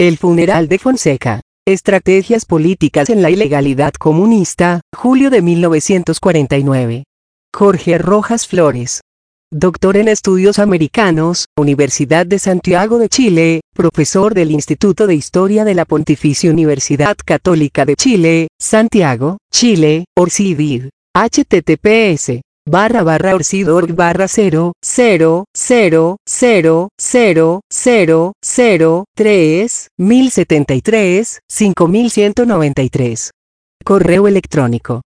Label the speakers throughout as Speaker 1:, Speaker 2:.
Speaker 1: El funeral de Fonseca. Estrategias políticas en la ilegalidad comunista, julio de 1949. Jorge Rojas Flores. Doctor en Estudios Americanos, Universidad de Santiago de Chile, profesor del Instituto de Historia de la Pontificia Universidad Católica de Chile, Santiago, Chile, ORCID. https://org/0000003-1093-5193. Correo electrónico.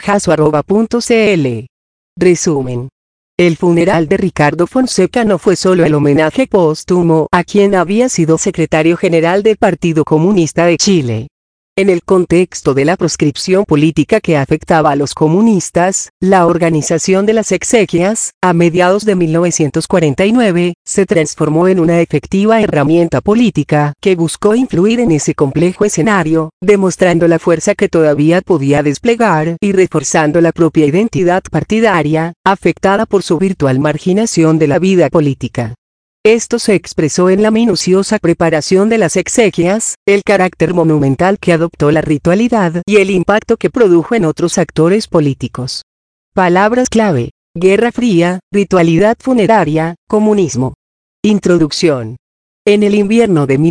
Speaker 1: rojaso@.cl. Resumen. El funeral de Ricardo Fonseca no fue solo el homenaje póstumo a quien había sido secretario general del Partido Comunista de Chile. En el contexto de la proscripción política que afectaba a los comunistas, la organización de las exequias, a mediados de 1949, se transformó en una efectiva herramienta política que buscó influir en ese complejo escenario, demostrando la fuerza que todavía podía desplegar y reforzando la propia identidad partidaria, afectada por su virtual marginación de la vida política. Esto se expresó en la minuciosa preparación de las exequias, el carácter monumental que adoptó la ritualidad y el impacto que produjo en otros actores políticos. Palabras clave: Guerra Fría, ritualidad funeraria, comunismo. Introducción. En el invierno de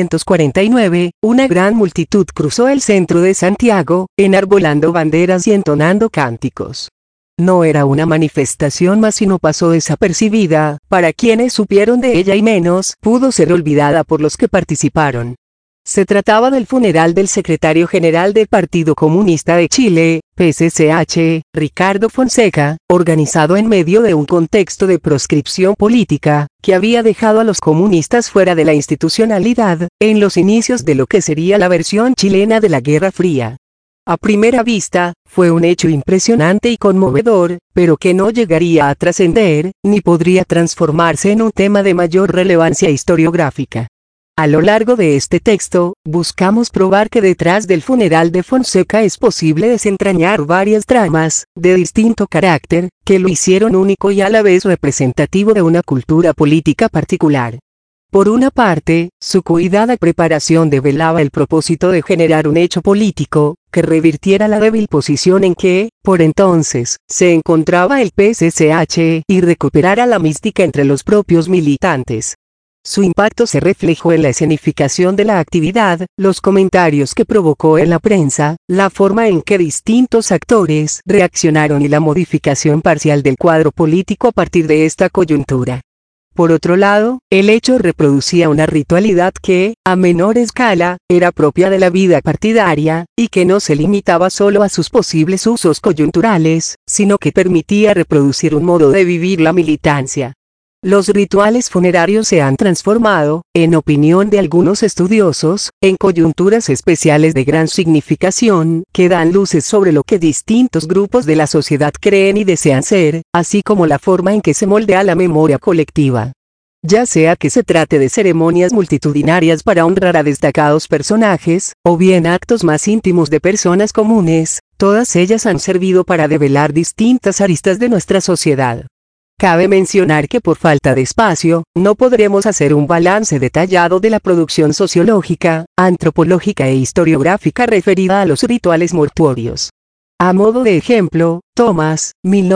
Speaker 1: 1949, una gran multitud cruzó el centro de Santiago, enarbolando banderas y entonando cánticos. No era una manifestación más sino pasó desapercibida, para quienes supieron de ella y menos pudo ser olvidada por los que participaron. Se trataba del funeral del secretario general del Partido Comunista de Chile, PCCH, Ricardo Fonseca, organizado en medio de un contexto de proscripción política, que había dejado a los comunistas fuera de la institucionalidad, en los inicios de lo que sería la versión chilena de la Guerra Fría. A primera vista, fue un hecho impresionante y conmovedor, pero que no llegaría a trascender, ni podría transformarse en un tema de mayor relevancia historiográfica. A lo largo de este texto, buscamos probar que detrás del funeral de Fonseca es posible desentrañar varias tramas, de distinto carácter, que lo hicieron único y a la vez representativo de una cultura política particular. Por una parte, su cuidada preparación develaba el propósito de generar un hecho político, que revirtiera la débil posición en que, por entonces, se encontraba el PCCH y recuperara la mística entre los propios militantes. Su impacto se reflejó en la escenificación de la actividad, los comentarios que provocó en la prensa, la forma en que distintos actores reaccionaron y la modificación parcial del cuadro político a partir de esta coyuntura. Por otro lado, el hecho reproducía una ritualidad que, a menor escala, era propia de la vida partidaria, y que no se limitaba solo a sus posibles usos coyunturales, sino que permitía reproducir un modo de vivir la militancia. Los rituales funerarios se han transformado, en opinión de algunos estudiosos, en coyunturas especiales de gran significación, que dan luces sobre lo que distintos grupos de la sociedad creen y desean ser, así como la forma en que se moldea la memoria colectiva. Ya sea que se trate de ceremonias multitudinarias para honrar a destacados personajes, o bien actos más íntimos de personas comunes, todas ellas han servido para develar distintas aristas de nuestra sociedad. Cabe mencionar que por falta de espacio, no podremos hacer un balance detallado de la producción sociológica, antropológica e historiográfica referida a los rituales mortuorios. A modo de ejemplo, Thomas,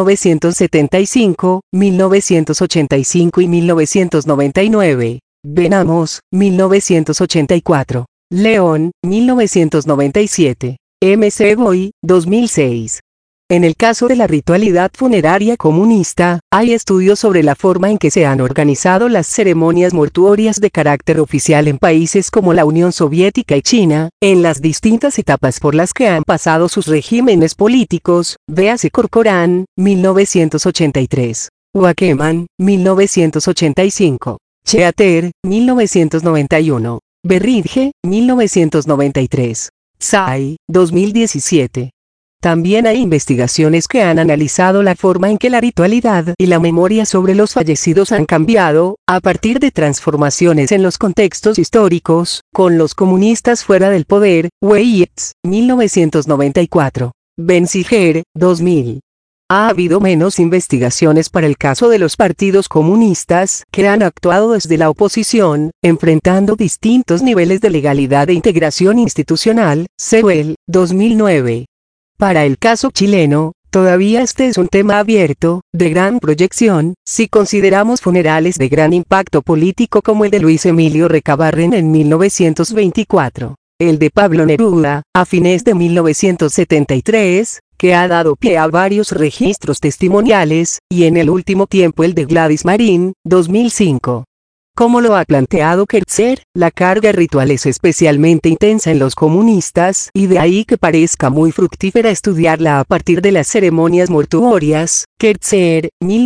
Speaker 1: 1975, 1985 y 1999. Benamos, 1984. León, 1997. M.C. Boy, 2006. En el caso de la ritualidad funeraria comunista, hay estudios sobre la forma en que se han organizado las ceremonias mortuorias de carácter oficial en países como la Unión Soviética y China, en las distintas etapas por las que han pasado sus regímenes políticos, véase Corcoran, 1983. Wackeman, 1985. Cheater, 1991. Berridge, 1993. Tsai, 2017. También hay investigaciones que han analizado la forma en que la ritualidad y la memoria sobre los fallecidos han cambiado, a partir de transformaciones en los contextos históricos, con los comunistas fuera del poder. Weitz, 1994. Benziger, 2000. Ha habido menos investigaciones para el caso de los partidos comunistas que han actuado desde la oposición, enfrentando distintos niveles de legalidad e integración institucional, Sewell, 2009. Para el caso chileno, todavía este es un tema abierto, de gran proyección, si consideramos funerales de gran impacto político como el de Luis Emilio Recabarren en 1924, el de Pablo Neruda, a fines de 1973, que ha dado pie a varios registros testimoniales, y en el último tiempo el de Gladys Marín, 2005. Como lo ha planteado Kertzer, la carga ritual es especialmente intensa en los comunistas, y de ahí que parezca muy fructífera estudiarla a partir de las ceremonias mortuorias. Kertzer,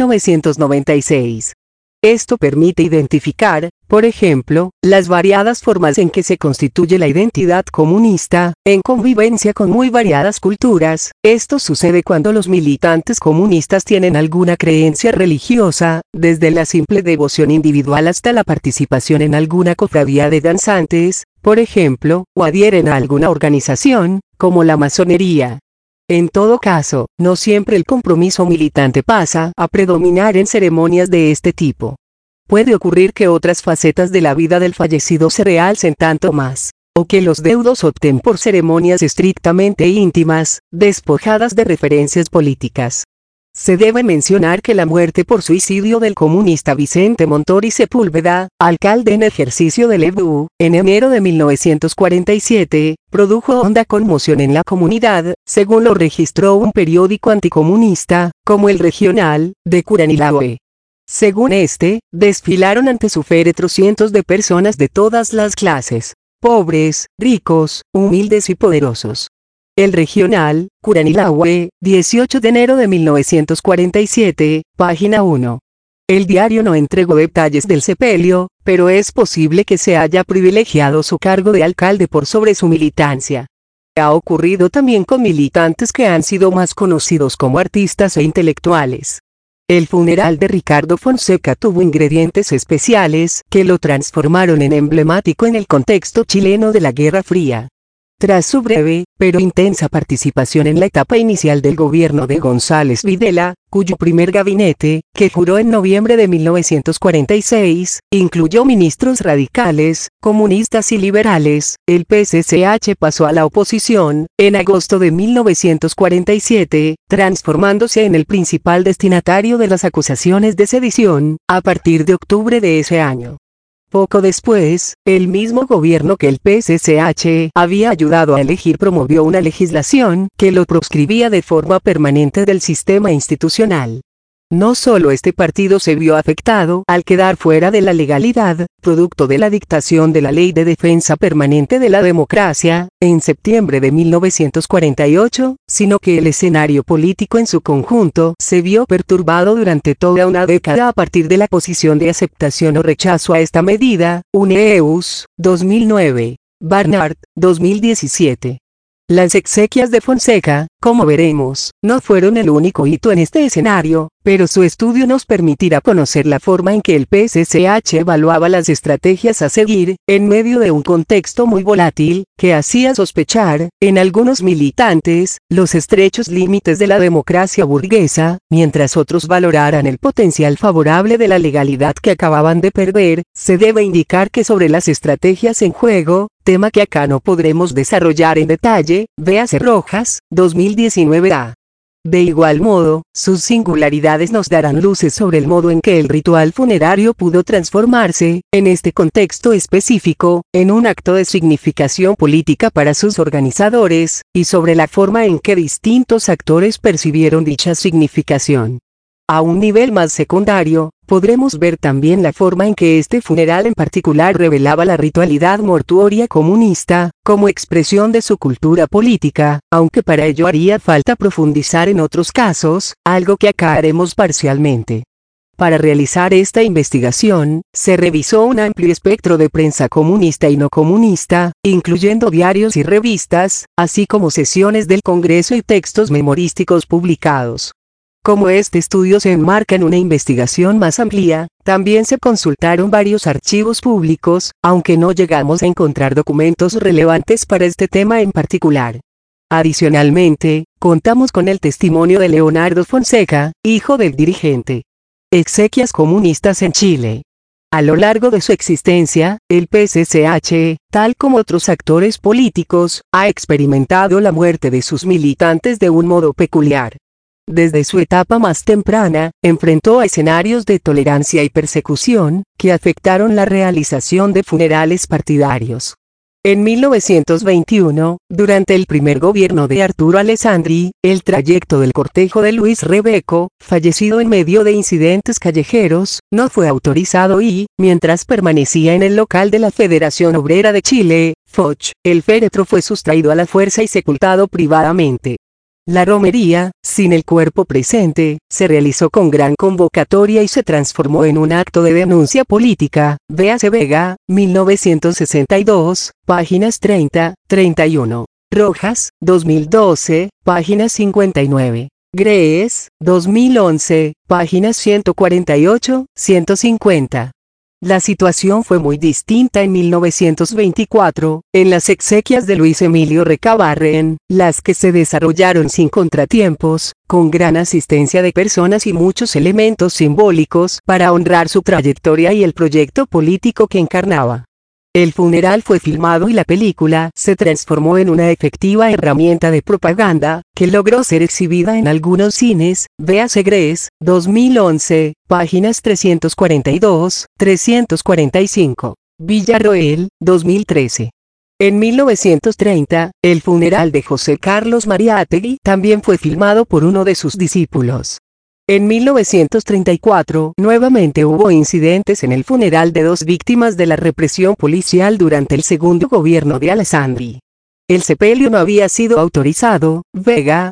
Speaker 1: 1996. Esto permite identificar, por ejemplo, las variadas formas en que se constituye la identidad comunista, en convivencia con muy variadas culturas. Esto sucede cuando los militantes comunistas tienen alguna creencia religiosa, desde la simple devoción individual hasta la participación en alguna cofradía de danzantes, por ejemplo, o adhieren a alguna organización, como la masonería. En todo caso, no siempre el compromiso militante pasa a predominar en ceremonias de este tipo. Puede ocurrir que otras facetas de la vida del fallecido se realcen tanto más, o que los deudos opten por ceremonias estrictamente íntimas, despojadas de referencias políticas. Se debe mencionar que la muerte por suicidio del comunista Vicente Montori Sepúlveda, alcalde en ejercicio del EBU, en enero de 1947, produjo honda conmoción en la comunidad, según lo registró un periódico anticomunista, como El Regional, de Curanilahue. Según este, desfilaron ante su féretro cientos de personas de todas las clases, pobres, ricos, humildes y poderosos. El Regional, Curanilahue, 18 de enero de 1947, página 1. El diario no entregó detalles del sepelio, pero es posible que se haya privilegiado su cargo de alcalde por sobre su militancia. Ha ocurrido también con militantes que han sido más conocidos como artistas e intelectuales. El funeral de Ricardo Fonseca tuvo ingredientes especiales que lo transformaron en emblemático en el contexto chileno de la Guerra Fría. Tras su breve, pero intensa participación en la etapa inicial del gobierno de González Videla, cuyo primer gabinete, que juró en noviembre de 1946, incluyó ministros radicales, comunistas y liberales, el PCCH pasó a la oposición, en agosto de 1947, transformándose en el principal destinatario de las acusaciones de sedición, a partir de octubre de ese año. Poco después, el mismo gobierno que el PCCH había ayudado a elegir promovió una legislación que lo proscribía de forma permanente del sistema institucional. No solo este partido se vio afectado al quedar fuera de la legalidad, producto de la dictación de la Ley de Defensa Permanente de la Democracia, en septiembre de 1948, sino que el escenario político en su conjunto se vio perturbado durante toda una década a partir de la posición de aceptación o rechazo a esta medida, Uneus, 2009, Barnard, 2017. Las exequias de Fonseca, como veremos, no fueron el único hito en este escenario, pero su estudio nos permitirá conocer la forma en que el PCCH evaluaba las estrategias a seguir, en medio de un contexto muy volátil, que hacía sospechar, en algunos militantes, los estrechos límites de la democracia burguesa, mientras otros valoraran el potencial favorable de la legalidad que acababan de perder. Se debe indicar que sobre las estrategias en juego, tema que acá no podremos desarrollar en detalle, véase Rojas, 2019a. De igual modo, sus singularidades nos darán luces sobre el modo en que el ritual funerario pudo transformarse, en este contexto específico, en un acto de significación política para sus organizadores, y sobre la forma en que distintos actores percibieron dicha significación. A un nivel más secundario, podremos ver también la forma en que este funeral en particular revelaba la ritualidad mortuoria comunista, como expresión de su cultura política, aunque para ello haría falta profundizar en otros casos, algo que acá haremos parcialmente. Para realizar esta investigación, se revisó un amplio espectro de prensa comunista y no comunista, incluyendo diarios y revistas, así como sesiones del Congreso y textos memorísticos publicados. Como este estudio se enmarca en una investigación más amplia, también se consultaron varios archivos públicos, aunque no llegamos a encontrar documentos relevantes para este tema en particular. Adicionalmente, contamos con el testimonio de Leonardo Fonseca, hijo del dirigente. Exequias comunistas en Chile. A lo largo de su existencia, el PCCH, tal como otros actores políticos, ha experimentado la muerte de sus militantes de un modo peculiar. Desde su etapa más temprana, enfrentó a escenarios de tolerancia y persecución, que afectaron la realización de funerales partidarios. En 1921, durante el primer gobierno de Arturo Alessandri, el trayecto del cortejo de Luis Rebeco, fallecido en medio de incidentes callejeros, no fue autorizado y, mientras permanecía en el local de la Federación Obrera de Chile, FOCH, el féretro fue sustraído a la fuerza y sepultado privadamente. La romería, sin el cuerpo presente, se realizó con gran convocatoria y se transformó en un acto de denuncia política. Véase Vega, 1962, páginas 30, 31. Rojas, 2012, páginas 59. Grees, 2011, páginas 148, 150. La situación fue muy distinta en 1924, en las exequias de Luis Emilio Recabarren, las que se desarrollaron sin contratiempos, con gran asistencia de personas y muchos elementos simbólicos para honrar su trayectoria y el proyecto político que encarnaba. El funeral fue filmado y la película se transformó en una efectiva herramienta de propaganda, que logró ser exhibida en algunos cines. Véase Grees, 2011, páginas 342, 345. Villarroel, 2013. En 1930, el funeral de José Carlos Mariátegui también fue filmado por uno de sus discípulos. En 1934, nuevamente hubo incidentes en el funeral de dos víctimas de la represión policial durante el segundo gobierno de Alessandri. El sepelio no había sido autorizado. Vega,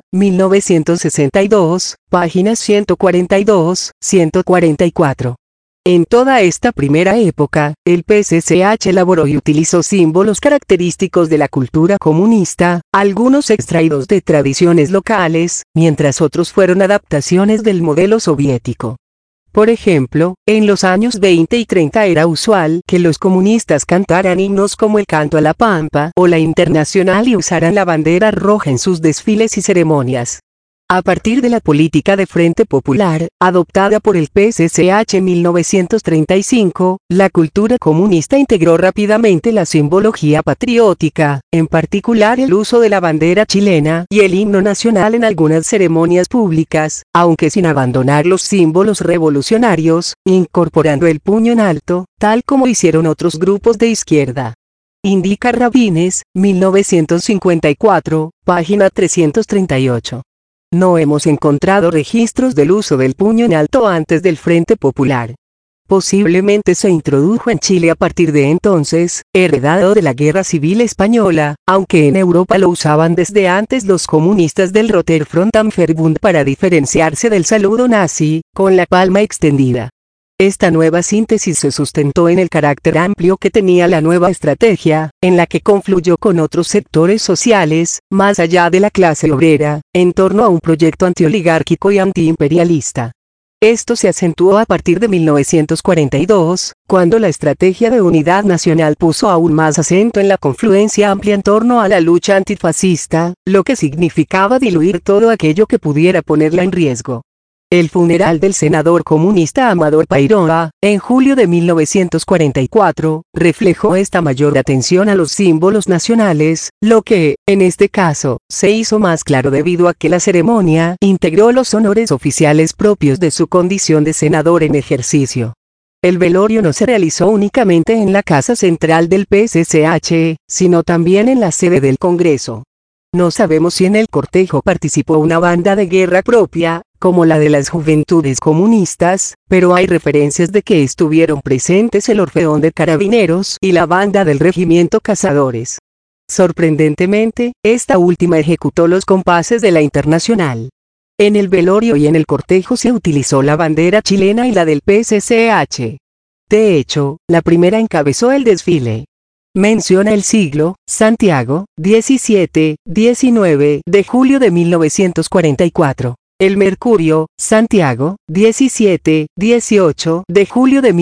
Speaker 1: 1962, páginas 142, 144. En toda esta primera época, el PCCH elaboró y utilizó símbolos característicos de la cultura comunista, algunos extraídos de tradiciones locales, mientras otros fueron adaptaciones del modelo soviético. Por ejemplo, en los años 20 y 30 era usual que los comunistas cantaran himnos como el Canto a la Pampa o la Internacional y usaran la bandera roja en sus desfiles y ceremonias. A partir de la política de Frente Popular, adoptada por el PCCH en 1935, la cultura comunista integró rápidamente la simbología patriótica, en particular el uso de la bandera chilena y el himno nacional en algunas ceremonias públicas, aunque sin abandonar los símbolos revolucionarios, incorporando el puño en alto, tal como hicieron otros grupos de izquierda. Indica Rabines, 1954, página 338. No hemos encontrado registros del uso del puño en alto antes del Frente Popular. Posiblemente se introdujo en Chile a partir de entonces, heredado de la Guerra Civil Española, aunque en Europa lo usaban desde antes los comunistas del Roter-Frontenverbund para diferenciarse del saludo nazi, con la palma extendida. Esta nueva síntesis se sustentó en el carácter amplio que tenía la nueva estrategia, en la que confluyó con otros sectores sociales, más allá de la clase obrera, en torno a un proyecto antioligárquico y antiimperialista. Esto se acentuó a partir de 1942, cuando la estrategia de unidad nacional puso aún más acento en la confluencia amplia en torno a la lucha antifascista, lo que significaba diluir todo aquello que pudiera ponerla en riesgo. El funeral del senador comunista Amador Pairoa, en julio de 1944, reflejó esta mayor atención a los símbolos nacionales, lo que, en este caso, se hizo más claro debido a que la ceremonia integró los honores oficiales propios de su condición de senador en ejercicio. El velorio no se realizó únicamente en la casa central del PCCH, sino también en la sede del Congreso. No sabemos si en el cortejo participó una banda de guerra propia, como la de las Juventudes Comunistas, pero hay referencias de que estuvieron presentes el Orfeón de Carabineros y la banda del Regimiento Cazadores. Sorprendentemente, esta última ejecutó los compases de la Internacional. En el velorio y en el cortejo se utilizó la bandera chilena y la del PCCH. De hecho, la primera encabezó el desfile. Menciona el siglo, Santiago, 17-19 de julio de 1944. El Mercurio, Santiago, 17-18 de julio de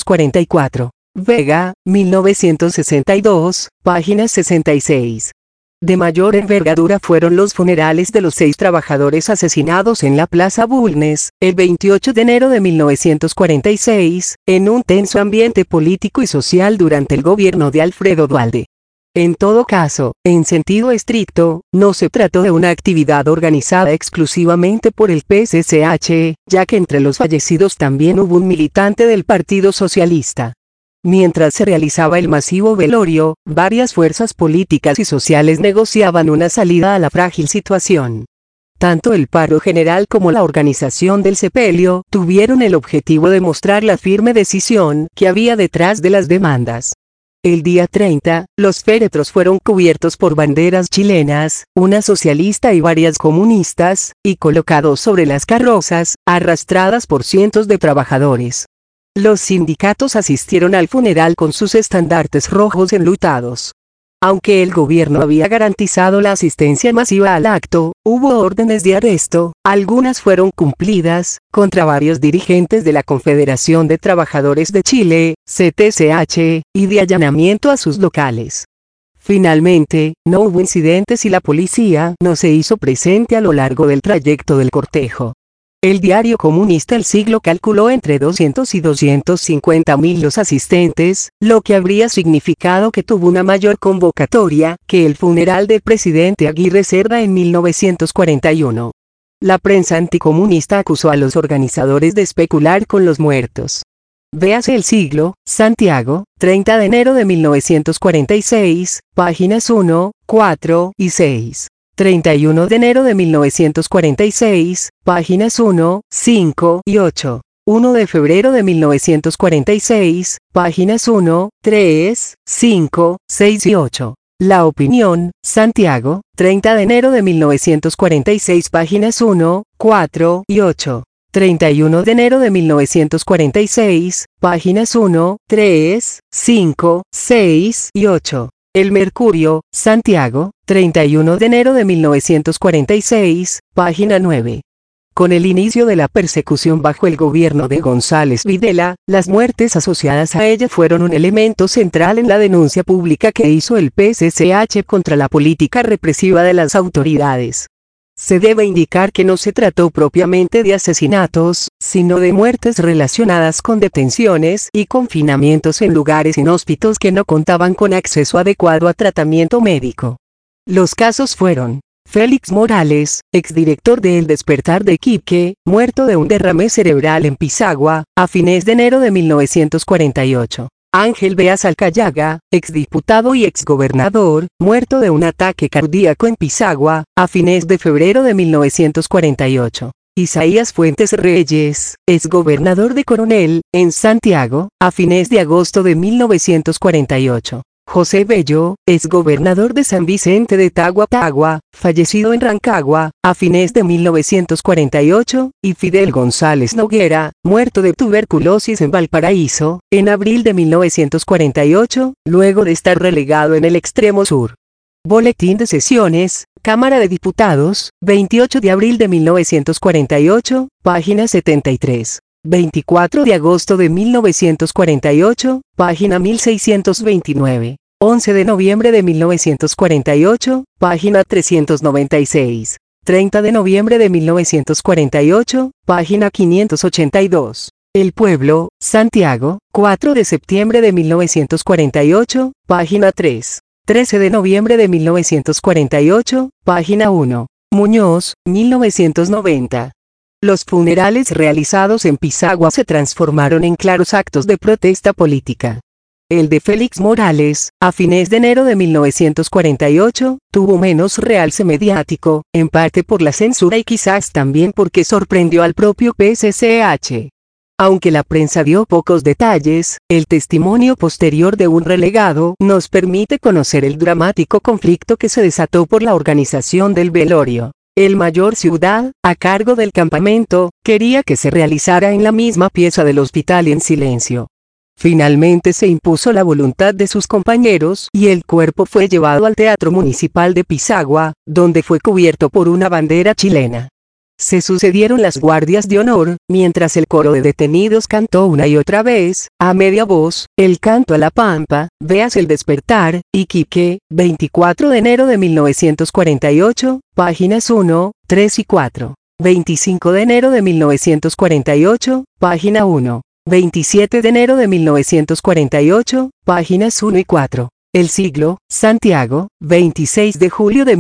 Speaker 1: 1944. Vega, 1962, página 66. De mayor envergadura fueron los funerales de los 6 trabajadores asesinados en la Plaza Bulnes, el 28 de enero de 1946, en un tenso ambiente político y social durante el gobierno de Alfredo Duhalde. En todo caso, en sentido estricto, no se trató de una actividad organizada exclusivamente por el PSCH, ya que entre los fallecidos también hubo un militante del Partido Socialista. Mientras se realizaba el masivo velorio, varias fuerzas políticas y sociales negociaban una salida a la frágil situación. Tanto el paro general como la organización del sepelio tuvieron el objetivo de mostrar la firme decisión que había detrás de las demandas. El día 30, los féretros fueron cubiertos por banderas chilenas, una socialista y varias comunistas, y colocados sobre las carrozas, arrastradas por cientos de trabajadores. Los sindicatos asistieron al funeral con sus estandartes rojos enlutados. Aunque el gobierno había garantizado la asistencia masiva al acto, hubo órdenes de arresto, algunas fueron cumplidas, contra varios dirigentes de la Confederación de Trabajadores de Chile, CTCH, y de allanamiento a sus locales. Finalmente, no hubo incidentes y la policía no se hizo presente a lo largo del trayecto del cortejo. El diario comunista El Siglo calculó entre 200 y 250.000 los asistentes, lo que habría significado que tuvo una mayor convocatoria que el funeral del presidente Aguirre Cerda en 1941. La prensa anticomunista acusó a los organizadores de especular con los muertos. Véase El Siglo, Santiago, 30 de enero de 1946, páginas 1, 4 y 6. 31 de enero de 1946, páginas 1, 5 y 8. 1 de febrero de 1946, páginas 1, 3, 5, 6 y 8. La Opinión, Santiago, 30 de enero de 1946, páginas 1, 4 y 8. 31 de enero de 1946, páginas 1, 3, 5, 6 y 8. El Mercurio, Santiago, 31 de enero de 1946, página 9. Con el inicio de la persecución bajo el gobierno de González Videla, las muertes asociadas a ella fueron un elemento central en la denuncia pública que hizo el PSCH contra la política represiva de las autoridades. Se debe indicar que no se trató propiamente de asesinatos, sino de muertes relacionadas con detenciones y confinamientos en lugares inhóspitos que no contaban con acceso adecuado a tratamiento médico. Los casos fueron: Félix Morales, exdirector de El Despertar de Iquique, muerto de un derrame cerebral en Pisagua, a fines de enero de 1948. Ángel Beas Alcayaga, exdiputado y exgobernador, muerto de un ataque cardíaco en Pisagua, a fines de febrero de 1948. Isaías Fuentes Reyes, exgobernador de Coronel, en Santiago, a fines de agosto de 1948. José Bello, exgobernador de San Vicente de Tagua, fallecido en Rancagua, a fines de 1948, y Fidel González Noguera, muerto de tuberculosis en Valparaíso, en abril de 1948, luego de estar relegado en el extremo sur. Boletín de sesiones, Cámara de Diputados, 28 de abril de 1948, página 73. 24 de agosto de 1948, página 1629. 11 de noviembre de 1948, página 396. 30 de noviembre de 1948, página 582. El Pueblo, Santiago, 4 de septiembre de 1948, página 3. 13 de noviembre de 1948, página 1. Muñoz, 1990. Los funerales realizados en Pisagua se transformaron en claros actos de protesta política. El de Félix Morales, a fines de enero de 1948, tuvo menos realce mediático, en parte por la censura y quizás también porque sorprendió al propio PSCH. Aunque la prensa dio pocos detalles, el testimonio posterior de un relegado nos permite conocer el dramático conflicto que se desató por la organización del velorio. El mayor Ciudad, a cargo del campamento, quería que se realizara en la misma pieza del hospital y en silencio. Finalmente se impuso la voluntad de sus compañeros y el cuerpo fue llevado al Teatro Municipal de Pisagua, donde fue cubierto por una bandera chilena. Se sucedieron las guardias de honor, mientras el coro de detenidos cantó una y otra vez, a media voz, el canto a la pampa. Veas El despertar, Iquique, 24 de enero de 1948, páginas 1, 3 y 4. 25 de enero de 1948, página 1. 27 de enero de 1948, páginas 1 y 4. El Siglo, Santiago, 26 de julio de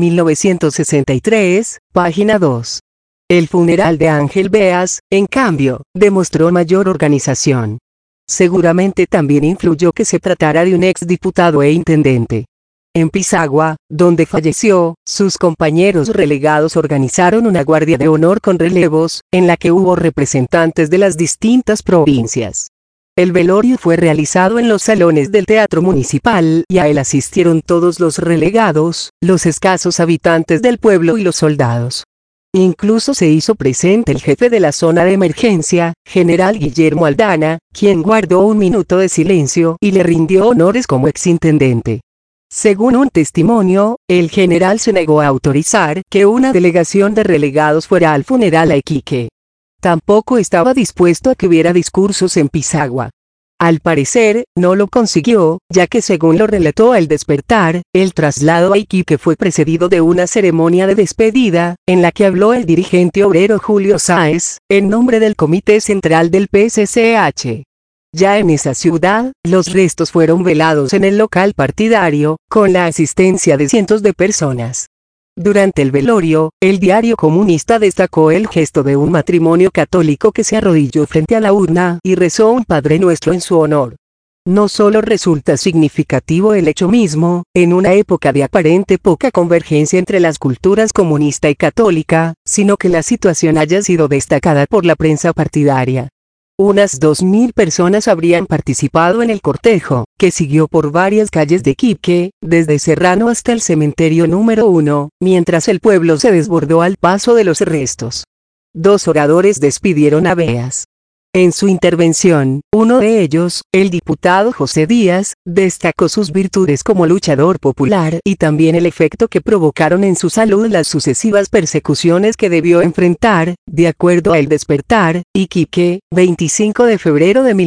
Speaker 1: 1963, página 2. El funeral de Ángel Beas, en cambio, demostró mayor organización. Seguramente también influyó que se tratara de un exdiputado e intendente. En Pisagua, donde falleció, sus compañeros relegados organizaron una guardia de honor con relevos, en la que hubo representantes de las distintas provincias. El velorio fue realizado en los salones del Teatro Municipal y a él asistieron todos los relegados, los escasos habitantes del pueblo y los soldados. Incluso se hizo presente el jefe de la zona de emergencia, general Guillermo Aldana, quien guardó un minuto de silencio y le rindió honores como exintendente. Según un testimonio, el general se negó a autorizar que una delegación de relegados fuera al funeral a Iquique. Tampoco estaba dispuesto a que hubiera discursos en Pisagua. Al parecer, no lo consiguió, ya que según lo relató El Despertar, el traslado a Iquique fue precedido de una ceremonia de despedida, en la que habló el dirigente obrero Julio Sáez, en nombre del Comité Central del PCCH. Ya en esa ciudad, los restos fueron velados en el local partidario, con la asistencia de cientos de personas. Durante el velorio, el diario comunista destacó el gesto de un matrimonio católico que se arrodilló frente a la urna y rezó un Padre Nuestro en su honor. No solo resulta significativo el hecho mismo, en una época de aparente poca convergencia entre las culturas comunista y católica, sino que la situación haya sido destacada por la prensa partidaria. Unas 2.000 personas habrían participado en el cortejo, que siguió por varias calles de Iquique, desde Serrano hasta el cementerio número 1, mientras el pueblo se desbordó al paso de los restos. Dos oradores despidieron a Beas. En su intervención, uno de ellos, el diputado José Díaz, destacó sus virtudes como luchador popular y también el efecto que provocaron en su salud las sucesivas persecuciones que debió enfrentar, de acuerdo a El Despertar, Iquique, 25 de febrero de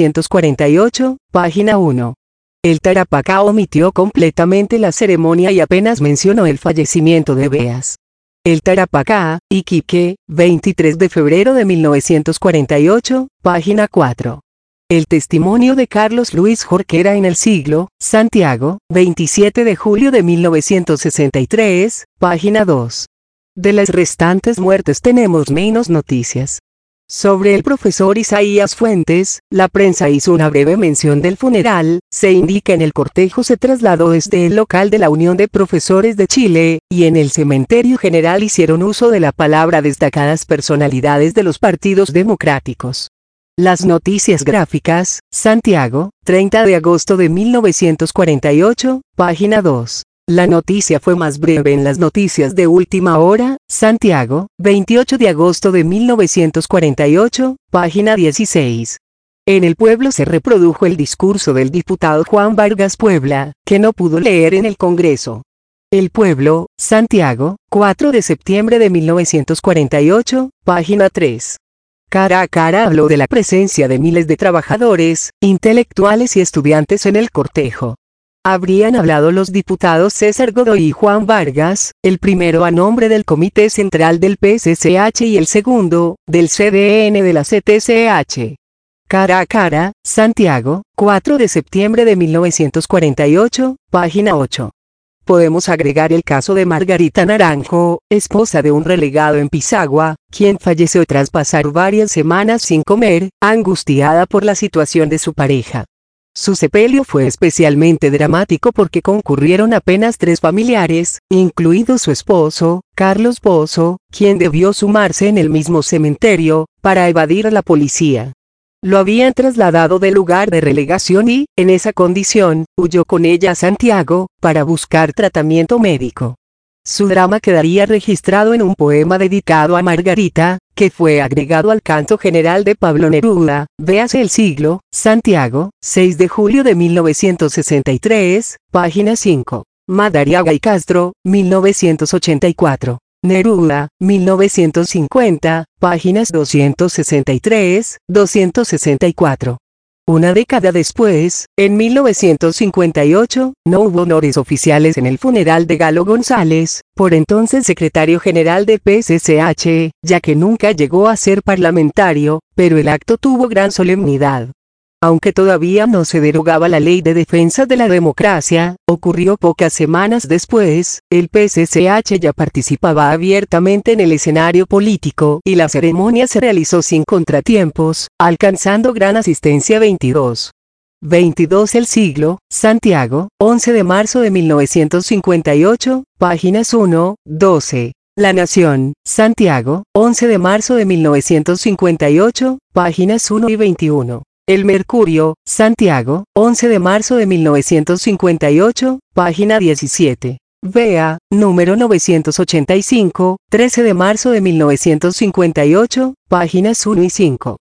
Speaker 1: 1948, página 1. El Tarapacá omitió completamente la ceremonia y apenas mencionó el fallecimiento de Beas. El Tarapacá, Iquique, 23 de febrero de 1948, página 4. El testimonio de Carlos Luis Jorquera en El Siglo, Santiago, 27 de julio de 1963, página 2. De las restantes muertes tenemos menos noticias. Sobre el profesor Isaías Fuentes, la prensa hizo una breve mención del funeral. Se indica en el cortejo se trasladó desde el local de la Unión de Profesores de Chile, y en el cementerio general hicieron uso de la palabra destacadas personalidades de los partidos democráticos. Las noticias gráficas, Santiago, 30 de agosto de 1948, página 2. La noticia fue más breve en las noticias de última hora, Santiago, 28 de agosto de 1948, página 16. En el pueblo se reprodujo el discurso del diputado Juan Vargas Puebla, que no pudo leer en el Congreso. El pueblo, Santiago, 4 de septiembre de 1948, página 3. Cara a cara habló de la presencia de miles de trabajadores, intelectuales y estudiantes en el cortejo. Habrían hablado los diputados César Godoy y Juan Vargas, el primero a nombre del Comité Central del PCCH y el segundo, del CDN de la CTCH. Cara a cara, Santiago, 4 de septiembre de 1948, página 8. Podemos agregar el caso de Margarita Naranjo, esposa de un relegado en Pisagua, quien falleció tras pasar varias semanas sin comer, angustiada por la situación de su pareja. Su sepelio fue especialmente dramático porque concurrieron apenas 3 familiares, incluido su esposo, Carlos Pozo, quien debió sumarse en el mismo cementerio, para evadir a la policía. Lo habían trasladado del lugar de relegación y, en esa condición, huyó con ella a Santiago, para buscar tratamiento médico. Su drama quedaría registrado en un poema dedicado a Margarita, que fue agregado al canto general de Pablo Neruda. Véase El Siglo, Santiago, 6 de julio de 1963, página 5. Madariaga y Castro, 1984. Neruda, 1950, páginas 263-264. Una década después, en 1958, no hubo honores oficiales en el funeral de Galo González, por entonces secretario general de PSCH, ya que nunca llegó a ser parlamentario, pero el acto tuvo gran solemnidad. Aunque todavía no se derogaba la Ley de Defensa de la Democracia, ocurrió pocas semanas después, el PSCH ya participaba abiertamente en el escenario político y la ceremonia se realizó sin contratiempos, alcanzando gran asistencia. 22 El Siglo, Santiago, 11 de marzo de 1958, páginas 1-12. La Nación, Santiago, 11 de marzo de 1958, páginas 1 y 21. El Mercurio, Santiago, 11 de marzo de 1958, página 17. Vea, número 985, 13 de marzo de 1958, páginas 1 y 5.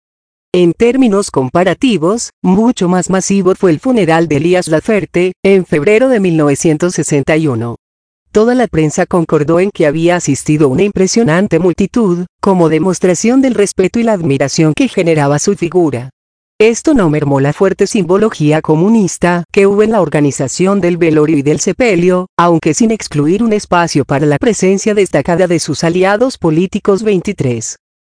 Speaker 1: En términos comparativos, mucho más masivo fue el funeral de Elías Laferte, en febrero de 1961. Toda la prensa concordó en que había asistido una impresionante multitud, como demostración del respeto y la admiración que generaba su figura. Esto no mermó la fuerte simbología comunista que hubo en la organización del velorio y del sepelio, aunque sin excluir un espacio para la presencia destacada de sus aliados políticos. 23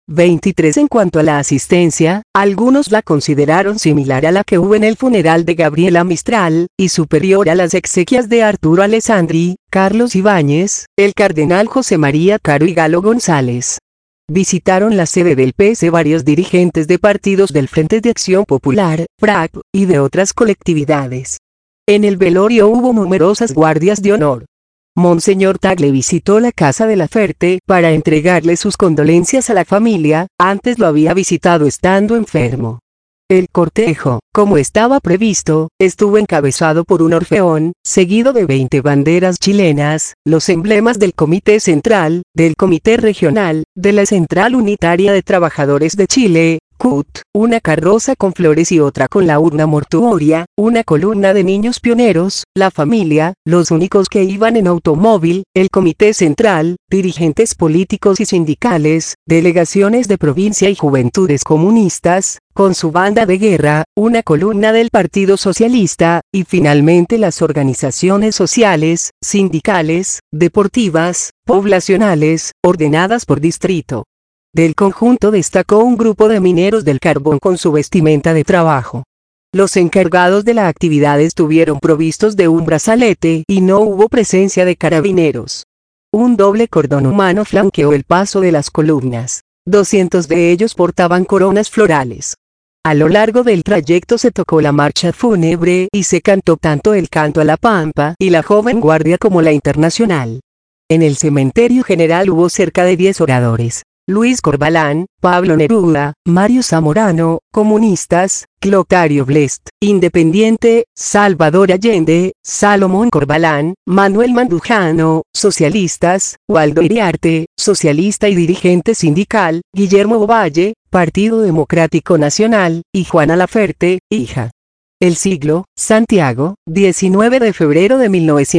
Speaker 1: En cuanto a la asistencia, algunos la consideraron similar a la que hubo en el funeral de Gabriela Mistral, y superior a las exequias de Arturo Alessandri, Carlos Ibáñez, el cardenal José María Caro y Galo González. Visitaron la sede del PS varios dirigentes de partidos del Frente de Acción Popular, FRAP, y de otras colectividades. En el velorio hubo numerosas guardias de honor. Monseñor Tagle visitó la casa de Laferte para entregarle sus condolencias a la familia, antes lo había visitado estando enfermo. El cortejo, como estaba previsto, estuvo encabezado por un orfeón, seguido de 20 banderas chilenas, los emblemas del Comité Central, del Comité Regional, de la Central Unitaria de Trabajadores de Chile, CUT, una carroza con flores y otra con la urna mortuoria, una columna de niños pioneros, la familia, los únicos que iban en automóvil, el Comité Central, dirigentes políticos y sindicales, delegaciones de provincia y juventudes comunistas, con su banda de guerra, una columna del Partido Socialista, y finalmente las organizaciones sociales, sindicales, deportivas, poblacionales, ordenadas por distrito. Del conjunto destacó un grupo de mineros del carbón con su vestimenta de trabajo. Los encargados de la actividad estuvieron provistos de un brazalete y no hubo presencia de carabineros. Un doble cordón humano flanqueó el paso de las columnas. 200 de ellos portaban coronas florales. A lo largo del trayecto se tocó la marcha fúnebre y se cantó tanto el canto a la Pampa y la Joven Guardia como la Internacional. En el cementerio general hubo cerca de 10 oradores. Luis Corbalán, Pablo Neruda, Mario Zamorano, comunistas, Clotario Blest, independiente, Salvador Allende, Salomón Corbalán, Manuel Mandujano, socialistas, Waldo Iriarte, socialista y dirigente sindical, Guillermo Ovalle, Partido Democrático Nacional, y Juana Laferte, hija. El Siglo, Santiago, 19 de febrero de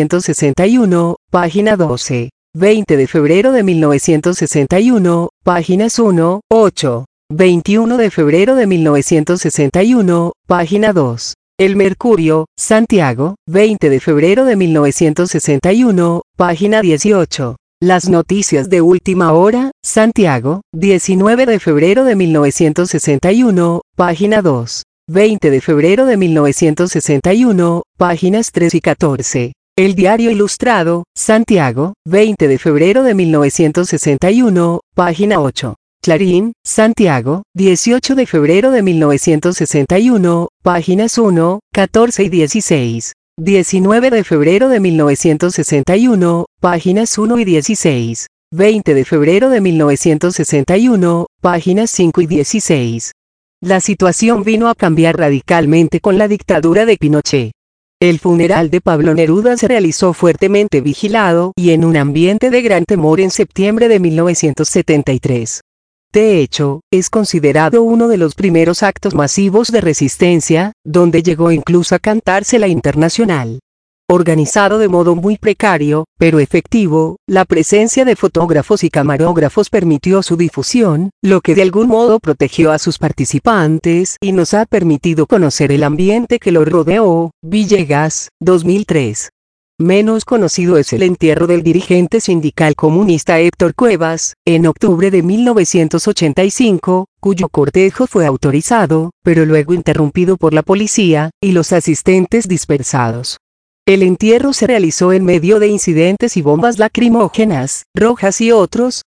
Speaker 1: 1961, página 12. 20 de febrero de 1961, páginas 1, 8. 21 de febrero de 1961, página 2. El Mercurio, Santiago, 20 de febrero de 1961, página 18. Las noticias de última hora, Santiago, 19 de febrero de 1961, página 2. 20 de febrero de 1961, páginas 3 y 14. El Diario Ilustrado, Santiago, 20 de febrero de 1961, página 8. Clarín, Santiago, 18 de febrero de 1961, páginas 1, 14 y 16. 19 de febrero de 1961, páginas 1 y 16. 20 de febrero de 1961, páginas 5 y 16. La situación vino a cambiar radicalmente con la dictadura de Pinochet. El funeral de Pablo Neruda se realizó fuertemente vigilado y en un ambiente de gran temor en septiembre de 1973. De hecho, es considerado uno de los primeros actos masivos de resistencia, donde llegó incluso a cantarse la Internacional. Organizado de modo muy precario, pero efectivo, la presencia de fotógrafos y camarógrafos permitió su difusión, lo que de algún modo protegió a sus participantes y nos ha permitido conocer el ambiente que lo rodeó. Villegas, 2003. Menos conocido es el entierro del dirigente sindical comunista Héctor Cuevas, en octubre de 1985, cuyo cortejo fue autorizado, pero luego interrumpido por la policía, y los asistentes dispersados. El entierro se realizó en medio de incidentes y bombas lacrimógenas, rojas y otros,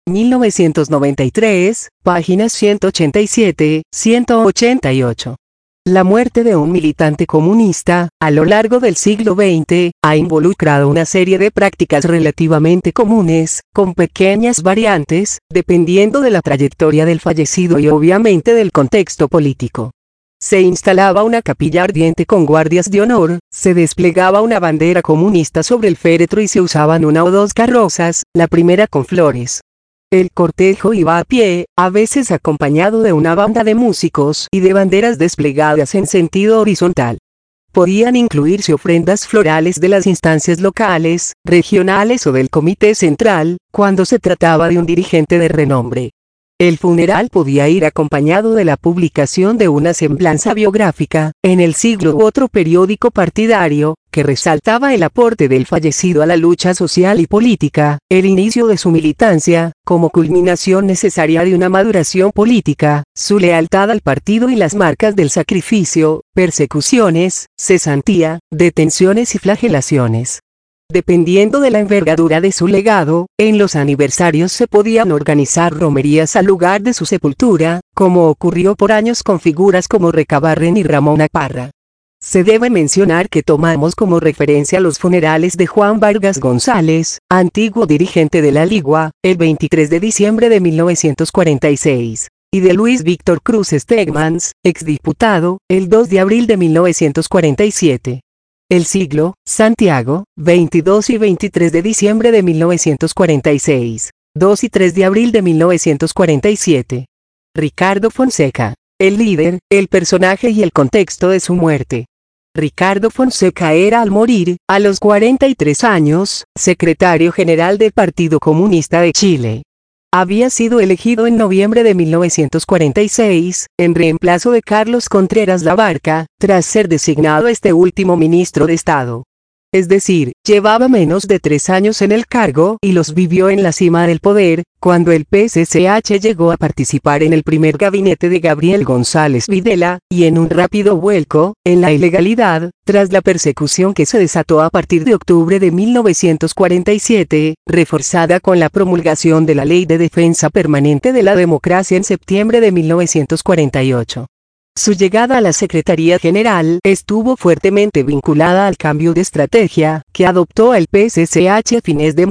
Speaker 1: 1993, páginas 187, 188. La muerte de un militante comunista, a lo largo del siglo XX, ha involucrado una serie de prácticas relativamente comunes, con pequeñas variantes, dependiendo de la trayectoria del fallecido y obviamente del contexto político. Se instalaba una capilla ardiente con guardias de honor, se desplegaba una bandera comunista sobre el féretro y se usaban una o dos carrozas, la primera con flores. El cortejo iba a pie, a veces acompañado de una banda de músicos y de banderas desplegadas en sentido horizontal. Podían incluirse ofrendas florales de las instancias locales, regionales o del comité central, cuando se trataba de un dirigente de renombre. El funeral podía ir acompañado de la publicación de una semblanza biográfica, en El Siglo u otro periódico partidario, que resaltaba el aporte del fallecido a la lucha social y política, el inicio de su militancia, como culminación necesaria de una maduración política, su lealtad al partido y las marcas del sacrificio, persecuciones, cesantía, detenciones y flagelaciones. Dependiendo de la envergadura de su legado, en los aniversarios se podían organizar romerías al lugar de su sepultura, como ocurrió por años con figuras como Recabarren y Ramón Parra. Se debe mencionar que tomamos como referencia los funerales de Juan Vargas González, antiguo dirigente de la Ligua, el 23 de diciembre de 1946, y de Luis Víctor Cruz Stegmans, exdiputado, el 2 de abril de 1947. El Siglo, Santiago, 22 y 23 de diciembre de 1946, 2 y 3 de abril de 1947. Ricardo Fonseca. El líder, el personaje y el contexto de su muerte. Ricardo Fonseca era al morir, a los 43 años, secretario general del Partido Comunista de Chile. Había sido elegido en noviembre de 1946, en reemplazo de Carlos Contreras Labarca, tras ser designado este último ministro de Estado. Es decir, llevaba menos de 3 años en el cargo y los vivió en la cima del poder, cuando el PSCH llegó a participar en el primer gabinete de Gabriel González Videla, y en un rápido vuelco, en la ilegalidad, tras la persecución que se desató a partir de octubre de 1947, reforzada con la promulgación de la Ley de Defensa Permanente de la Democracia en septiembre de 1948. Su llegada a la Secretaría General estuvo fuertemente vinculada al cambio de estrategia que adoptó el PSCH a fines de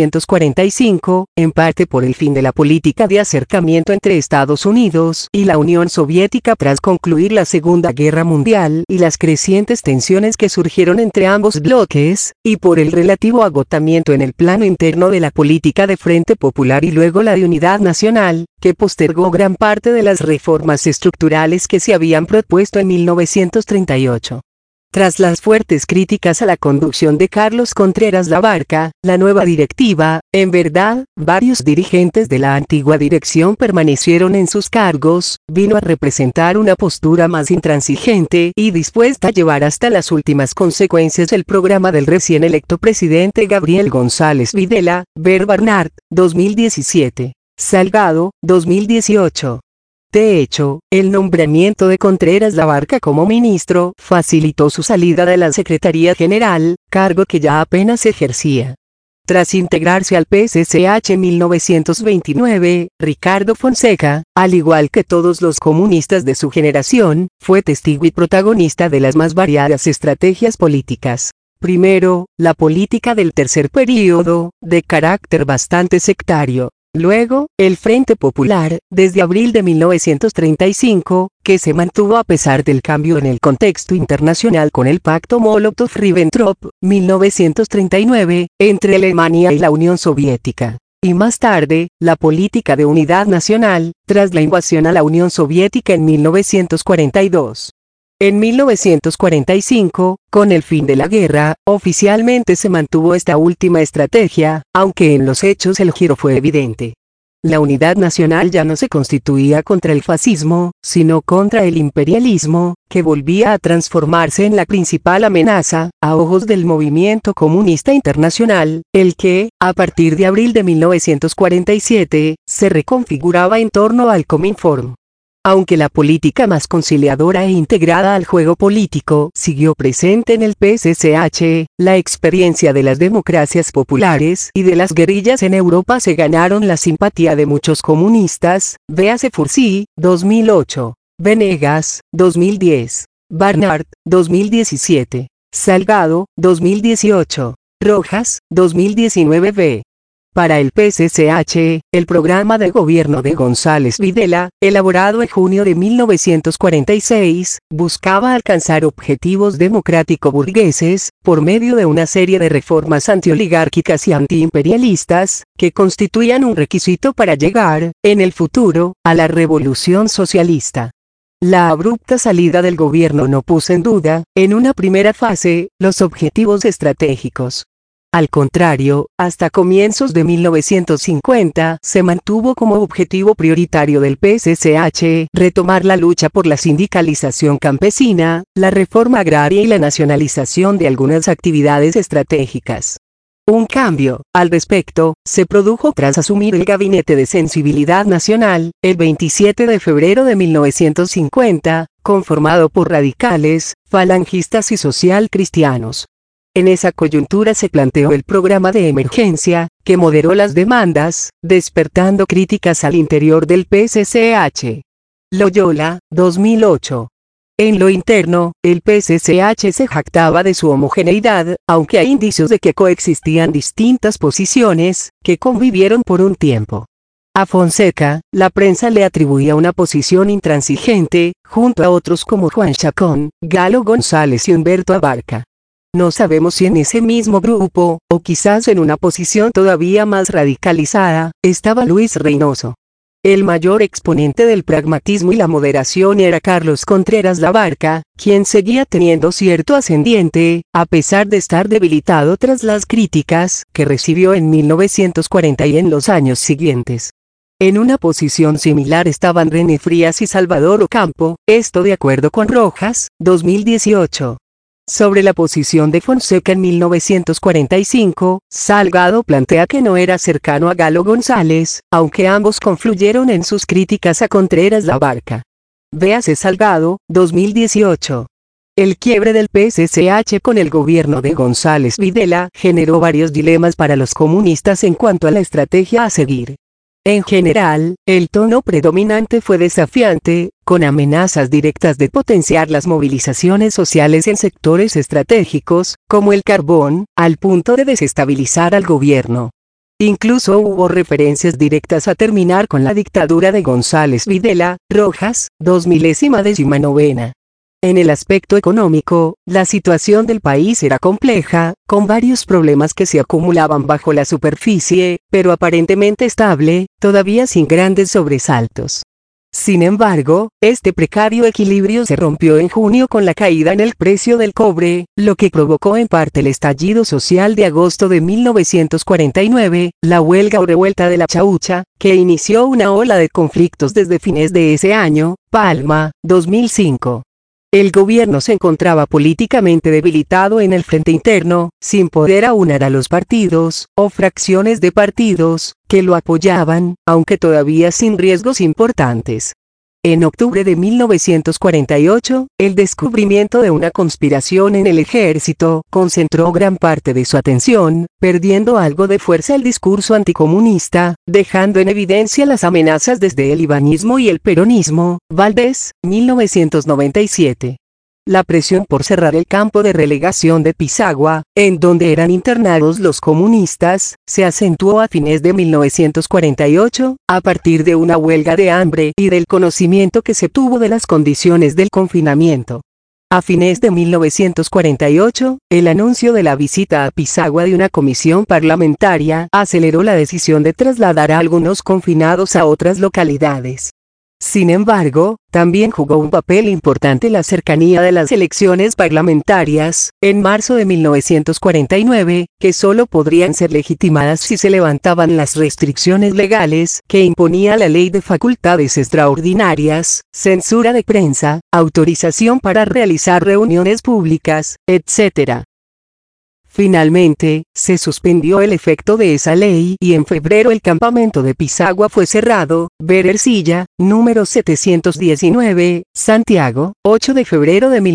Speaker 1: 1945, en parte por el fin de la política de acercamiento entre Estados Unidos y la Unión Soviética tras concluir la Segunda Guerra Mundial y las crecientes tensiones que surgieron entre ambos bloques, y por el relativo agotamiento en el plano interno de la política de Frente Popular y luego la de Unidad Nacional, que postergó gran parte de las reformas estructurales que se habían propuesto en 1938. Tras las fuertes críticas a la conducción de Carlos Contreras Labarca, la nueva directiva, en verdad, varios dirigentes de la antigua dirección permanecieron en sus cargos, vino a representar una postura más intransigente y dispuesta a llevar hasta las últimas consecuencias el programa del recién electo presidente Gabriel González Videla, ver Barnard, 2017. Salgado, 2018. De hecho, el nombramiento de Contreras Labarca como ministro facilitó su salida de la Secretaría General, cargo que ya apenas ejercía. Tras integrarse al PSCH en 1929, Ricardo Fonseca, al igual que todos los comunistas de su generación, fue testigo y protagonista de las más variadas estrategias políticas. Primero, la política del tercer período, de carácter bastante sectario. Luego, el Frente Popular, desde abril de 1935, que se mantuvo a pesar del cambio en el contexto internacional con el Pacto Molotov-Ribbentrop, 1939, entre Alemania y la Unión Soviética. Y más tarde, la política de unidad nacional, tras la invasión a la Unión Soviética en 1942. En 1945, con el fin de la guerra, oficialmente se mantuvo esta última estrategia, aunque en los hechos el giro fue evidente. La unidad nacional ya no se constituía contra el fascismo, sino contra el imperialismo, que volvía a transformarse en la principal amenaza, a ojos del movimiento comunista internacional, el que, a partir de abril de 1947, se reconfiguraba en torno al Cominform. Aunque la política más conciliadora e integrada al juego político siguió presente en el PSCH, la experiencia de las democracias populares y de las guerrillas en Europa se ganaron la simpatía de muchos comunistas, véase Fursi, 2008, Venegas, 2010, Barnard, 2017, Salgado, 2018, Rojas, 2019 v. Para el PSCH, el programa de gobierno de González Videla, elaborado en junio de 1946, buscaba alcanzar objetivos democrático-burgueses, por medio de una serie de reformas antioligárquicas y antiimperialistas, que constituían un requisito para llegar, en el futuro, a la revolución socialista. La abrupta salida del gobierno no puso en duda, en una primera fase, los objetivos estratégicos. Al contrario, hasta comienzos de 1950 se mantuvo como objetivo prioritario del PSCH retomar la lucha por la sindicalización campesina, la reforma agraria y la nacionalización de algunas actividades estratégicas. Un cambio, al respecto, se produjo tras asumir el Gabinete de Sensibilidad Nacional, el 27 de febrero de 1950, conformado por radicales, falangistas y socialcristianos. En esa coyuntura se planteó el programa de emergencia, que moderó las demandas, despertando críticas al interior del PSCH. Loyola, 2008. En lo interno, el PSCH se jactaba de su homogeneidad, aunque hay indicios de que coexistían distintas posiciones, que convivieron por un tiempo. A Fonseca, la prensa le atribuía una posición intransigente, junto a otros como Juan Chacón, Galo González y Humberto Abarca. No sabemos si en ese mismo grupo, o quizás en una posición todavía más radicalizada, estaba Luis Reynoso. El mayor exponente del pragmatismo y la moderación era Carlos Contreras Labarca, quien seguía teniendo cierto ascendiente, a pesar de estar debilitado tras las críticas que recibió en 1940 y en los años siguientes. En una posición similar estaban René Frías y Salvador Ocampo, esto de acuerdo con Rojas, 2018. Sobre la posición de Fonseca en 1945, Salgado plantea que no era cercano a Galo González, aunque ambos confluyeron en sus críticas a Contreras Labarca. Véase Salgado, 2018. El quiebre del PSCH con el gobierno de González Videla generó varios dilemas para los comunistas en cuanto a la estrategia a seguir. En general, el tono predominante fue desafiante, con amenazas directas de potenciar las movilizaciones sociales en sectores estratégicos, como el carbón, al punto de desestabilizar al gobierno. Incluso hubo referencias directas a terminar con la dictadura de González Videla, Rojas, 2019. En el aspecto económico, la situación del país era compleja, con varios problemas que se acumulaban bajo la superficie, pero aparentemente estable, todavía sin grandes sobresaltos. Sin embargo, este precario equilibrio se rompió en junio con la caída en el precio del cobre, lo que provocó en parte el estallido social de agosto de 1949, la huelga o revuelta de la Chaucha, que inició una ola de conflictos desde fines de ese año. Palma, 2005. El gobierno se encontraba políticamente debilitado en el frente interno, sin poder aunar a los partidos, o fracciones de partidos, que lo apoyaban, aunque todavía sin riesgos importantes. En octubre de 1948, el descubrimiento de una conspiración en el ejército concentró gran parte de su atención, perdiendo algo de fuerza el discurso anticomunista, dejando en evidencia las amenazas desde el ibañismo y el peronismo. Valdés, 1997. La presión por cerrar el campo de relegación de Pisagua, en donde eran internados los comunistas, se acentuó a fines de 1948, a partir de una huelga de hambre y del conocimiento que se tuvo de las condiciones del confinamiento. A fines de 1948, el anuncio de la visita a Pisagua de una comisión parlamentaria aceleró la decisión de trasladar a algunos confinados a otras localidades. Sin embargo, también jugó un papel importante la cercanía de las elecciones parlamentarias, en marzo de 1949, que solo podrían ser legitimadas si se levantaban las restricciones legales que imponía la Ley de Facultades Extraordinarias, censura de prensa, autorización para realizar reuniones públicas, etc. Finalmente, se suspendió el efecto de esa ley y en febrero el campamento de Pisagua fue cerrado. Ver Ercilla, número 719, Santiago, 8 de febrero de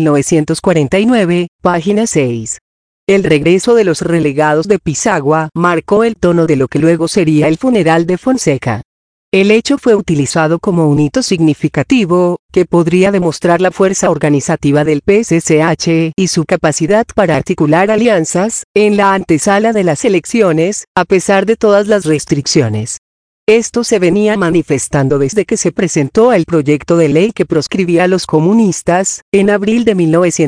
Speaker 1: 1949, página 6. El regreso de los relegados de Pisagua marcó el tono de lo que luego sería el funeral de Fonseca. El hecho fue utilizado como un hito significativo, que podría demostrar la fuerza organizativa del PSCH y su capacidad para articular alianzas, en la antesala de las elecciones, a pesar de todas las restricciones. Esto se venía manifestando desde que se presentó el proyecto de ley que proscribía a los comunistas, en abril de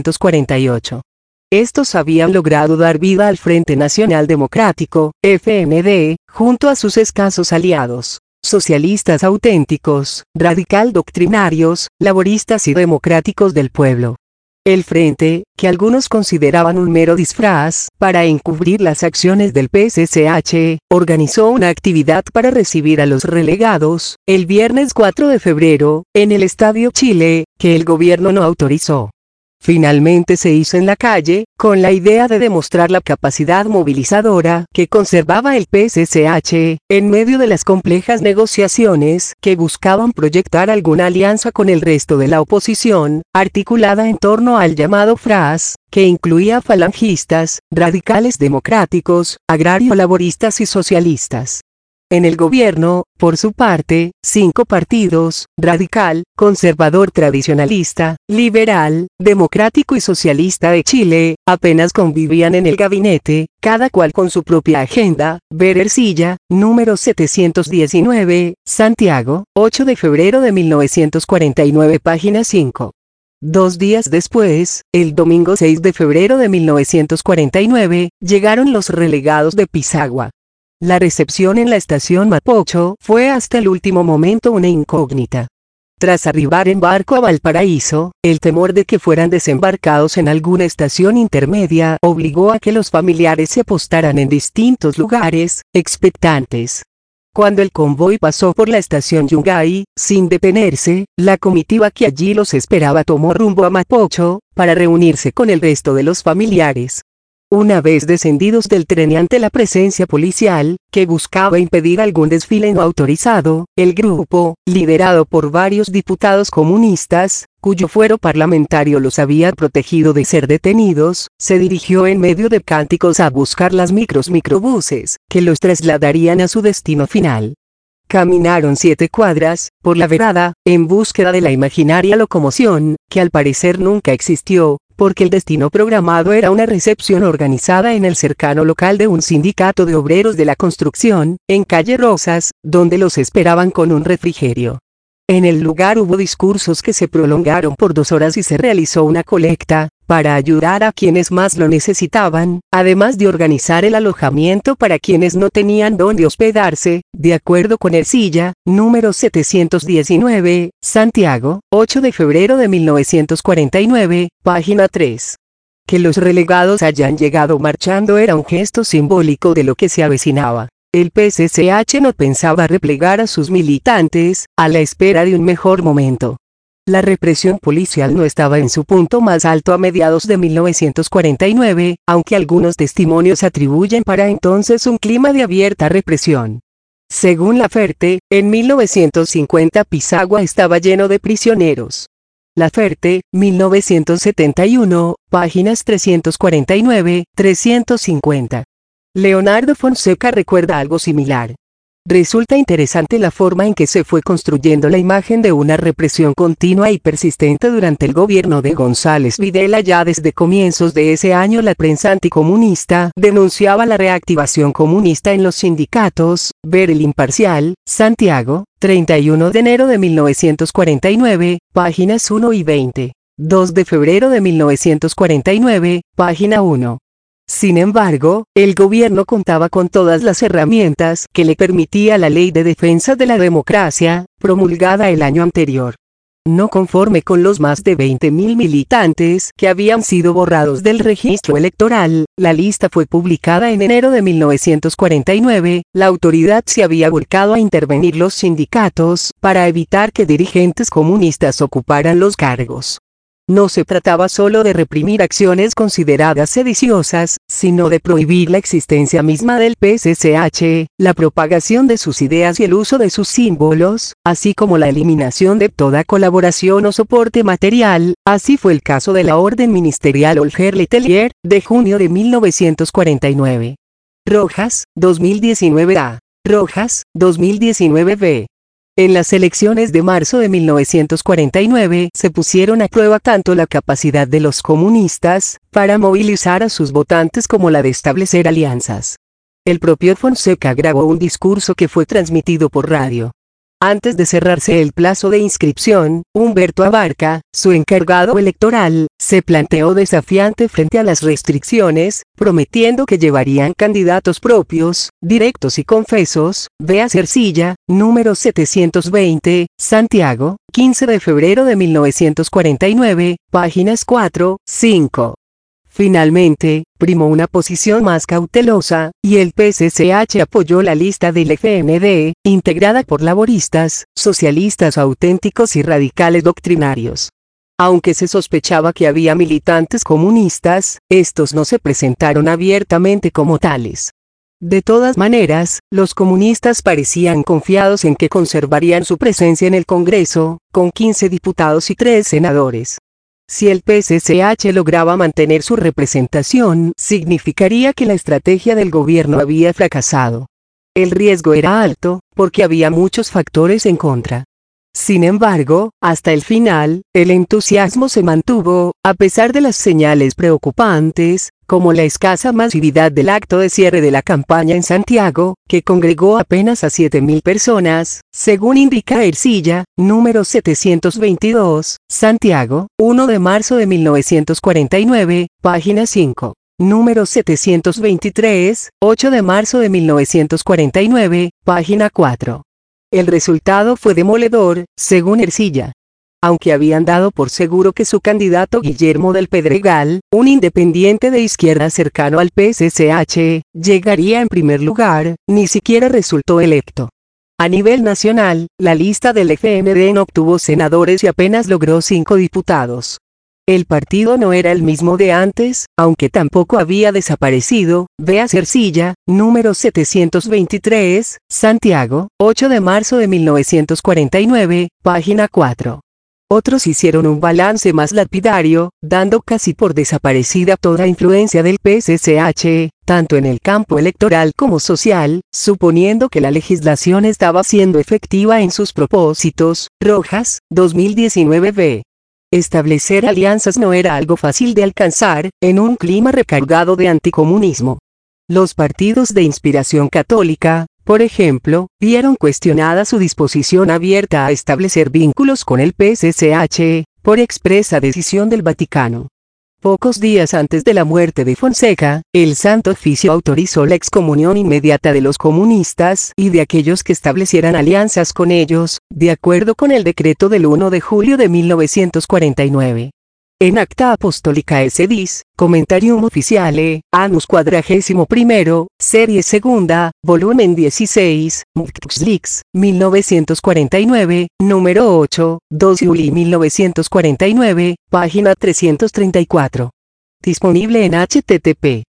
Speaker 1: 1948. Estos habían logrado dar vida al Frente Nacional Democrático, FND, junto a sus escasos aliados. Socialistas auténticos, radical doctrinarios, laboristas y democráticos del pueblo. El frente, que algunos consideraban un mero disfraz para encubrir las acciones del PSCH, organizó una actividad para recibir a los relegados, el viernes 4 de febrero, en el Estadio Chile, que el gobierno no autorizó. Finalmente se hizo en la calle, con la idea de demostrar la capacidad movilizadora que conservaba el PSCH, en medio de las complejas negociaciones que buscaban proyectar alguna alianza con el resto de la oposición, articulada en torno al llamado FRAS, que incluía falangistas, radicales democráticos, agrario-laboristas y socialistas. En el gobierno, por su parte, 5 partidos, radical, conservador tradicionalista, liberal, democrático y socialista de Chile, apenas convivían en el gabinete, cada cual con su propia agenda. Ver Ercilla, número 719, Santiago, 8 de febrero de 1949, página 5. 2 días después, el domingo 6 de febrero de 1949, llegaron los relegados de Pisagua. La recepción en la estación Mapocho fue hasta el último momento una incógnita. Tras arribar en barco a Valparaíso, el temor de que fueran desembarcados en alguna estación intermedia obligó a que los familiares se postaran en distintos lugares, expectantes. Cuando el convoy pasó por la estación Yungay, sin detenerse, la comitiva que allí los esperaba tomó rumbo a Mapocho, para reunirse con el resto de los familiares. Una vez descendidos del tren y ante la presencia policial, que buscaba impedir algún desfile no autorizado, el grupo, liderado por varios diputados comunistas, cuyo fuero parlamentario los había protegido de ser detenidos, se dirigió en medio de cánticos a buscar las microbuses, que los trasladarían a su destino final. Caminaron 7 cuadras, por la verada, en búsqueda de la imaginaria locomoción, que al parecer nunca existió, porque el destino programado era una recepción organizada en el cercano local de un sindicato de obreros de la construcción, en calle Rosas, donde los esperaban con un refrigerio. En el lugar hubo discursos que se prolongaron por 2 horas y se realizó una colecta, para ayudar a quienes más lo necesitaban, además de organizar el alojamiento para quienes no tenían dónde hospedarse, de acuerdo con Ercilla, número 719, Santiago, 8 de febrero de 1949, página 3. Que los relegados hayan llegado marchando era un gesto simbólico de lo que se avecinaba. El PSCH no pensaba replegar a sus militantes, a la espera de un mejor momento. La represión policial no estaba en su punto más alto a mediados de 1949, aunque algunos testimonios atribuyen para entonces un clima de abierta represión. Según Laferte, en 1950 Pisagua estaba lleno de prisioneros. Laferte, 1971, páginas 349-350. Leonardo Fonseca recuerda algo similar. Resulta interesante la forma en que se fue construyendo la imagen de una represión continua y persistente durante el gobierno de González Videla. Ya desde comienzos de ese año la prensa anticomunista denunciaba la reactivación comunista en los sindicatos. Ver El Imparcial, Santiago, 31 de enero de 1949, páginas 1 y 20. 2 de febrero de 1949, página 1. Sin embargo, el gobierno contaba con todas las herramientas que le permitía la Ley de Defensa de la Democracia, promulgada el año anterior. No conforme con los más de 20.000 militantes que habían sido borrados del registro electoral, la lista fue publicada en enero de 1949, la autoridad se había volcado a intervenir los sindicatos para evitar que dirigentes comunistas ocuparan los cargos. No se trataba solo de reprimir acciones consideradas sediciosas, sino de prohibir la existencia misma del PSCH, la propagación de sus ideas y el uso de sus símbolos, así como la eliminación de toda colaboración o soporte material. Así fue el caso de la Orden Ministerial Olger-Letelier, de junio de 1949. Rojas, 2019 A. Rojas, 2019 B. En las elecciones de marzo de 1949 se pusieron a prueba tanto la capacidad de los comunistas para movilizar a sus votantes como la de establecer alianzas. El propio Fonseca grabó un discurso que fue transmitido por radio. Antes de cerrarse el plazo de inscripción, Humberto Abarca, su encargado electoral, se planteó desafiante frente a las restricciones, prometiendo que llevarían candidatos propios, directos y confesos. Vea Ercilla, número 720, Santiago, 15 de febrero de 1949, páginas 4, 5. Finalmente, primó una posición más cautelosa, y el PSCH apoyó la lista del FND, integrada por laboristas, socialistas auténticos y radicales doctrinarios. Aunque se sospechaba que había militantes comunistas, estos no se presentaron abiertamente como tales. De todas maneras, los comunistas parecían confiados en que conservarían su presencia en el Congreso, con 15 diputados y 3 senadores. Si el PSCH lograba mantener su representación, significaría que la estrategia del gobierno había fracasado. El riesgo era alto, porque había muchos factores en contra. Sin embargo, hasta el final, el entusiasmo se mantuvo, a pesar de las señales preocupantes, como la escasa masividad del acto de cierre de la campaña en Santiago, que congregó apenas a 7.000 personas, según indica Ercilla, número 722, Santiago, 1 de marzo de 1949, página 5. Número 723, 8 de marzo de 1949, página 4. El resultado fue demoledor, según Ercilla. Aunque habían dado por seguro que su candidato Guillermo del Pedregal, un independiente de izquierda cercano al PSCH, llegaría en primer lugar, ni siquiera resultó electo. A nivel nacional, la lista del FND no obtuvo senadores y apenas logró 5 diputados. El partido no era el mismo de antes, aunque tampoco había desaparecido. Vea Ercilla, número 723, Santiago, 8 de marzo de 1949, página 4. Otros hicieron un balance más lapidario, dando casi por desaparecida toda influencia del PSCH, tanto en el campo electoral como social, suponiendo que la legislación estaba siendo efectiva en sus propósitos. Rojas, 2019 B. Establecer alianzas no era algo fácil de alcanzar, en un clima recargado de anticomunismo. Los partidos de inspiración católica, por ejemplo, vieron cuestionada su disposición abierta a establecer vínculos con el PSCH, por expresa decisión del Vaticano. Pocos días antes de la muerte de Fonseca, el Santo Oficio autorizó la excomunión inmediata de los comunistas y de aquellos que establecieran alianzas con ellos, de acuerdo con el decreto del 1 de julio de 1949. En Acta Apostolicae Sedis, Commentarium Officiale, Annus 41, Serie Segunda, Volumen 16, Mxlix, 1949, número 8, 2 de julio 1949, página 334. Disponible en http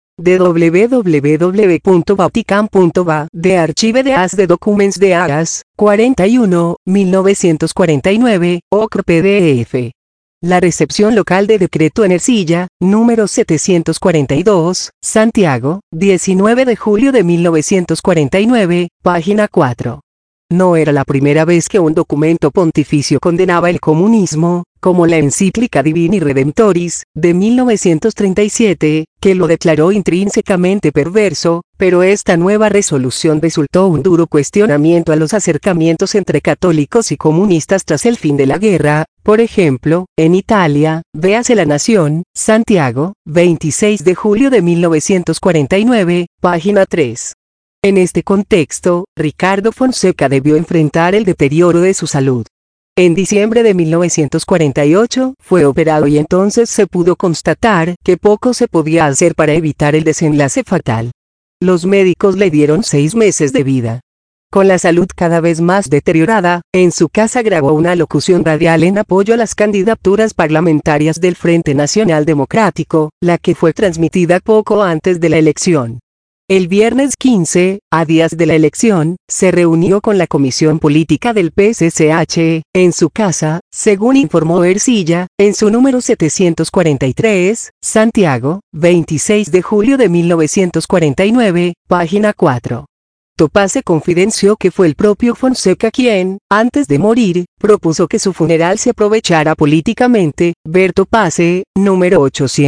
Speaker 1: www.vatican.va de Archive des de Documents de Agas, 41, 1949, OCR PDF. La recepción local de decreto en Ercilla, número 742, Santiago, 19 de julio de 1949, página 4. No era la primera vez que un documento pontificio condenaba el comunismo, como la encíclica Divini Redemptoris, de 1937, que lo declaró intrínsecamente perverso, pero esta nueva resolución resultó un duro cuestionamiento a los acercamientos entre católicos y comunistas tras el fin de la guerra, Por ejemplo, en Italia, véase La Nación, Santiago, 26 de julio de 1949, página 3. En este contexto, Ricardo Fonseca debió enfrentar el deterioro de su salud. En diciembre de 1948 fue operado y entonces se pudo constatar que poco se podía hacer para evitar el desenlace fatal. Los médicos le dieron 6 meses de vida. Con la salud cada vez más deteriorada, en su casa grabó una locución radial en apoyo a las candidaturas parlamentarias del Frente Nacional Democrático, la que fue transmitida poco antes de la elección. El viernes 15, a días de la elección, se reunió con la Comisión Política del PSCH, en su casa, según informó Ercilla, en su número 743, Santiago, 26 de julio de 1949, página 4. Topase confidenció que fue el propio Fonseca quien, antes de morir, propuso que su funeral se aprovechara políticamente. Ver Topase, número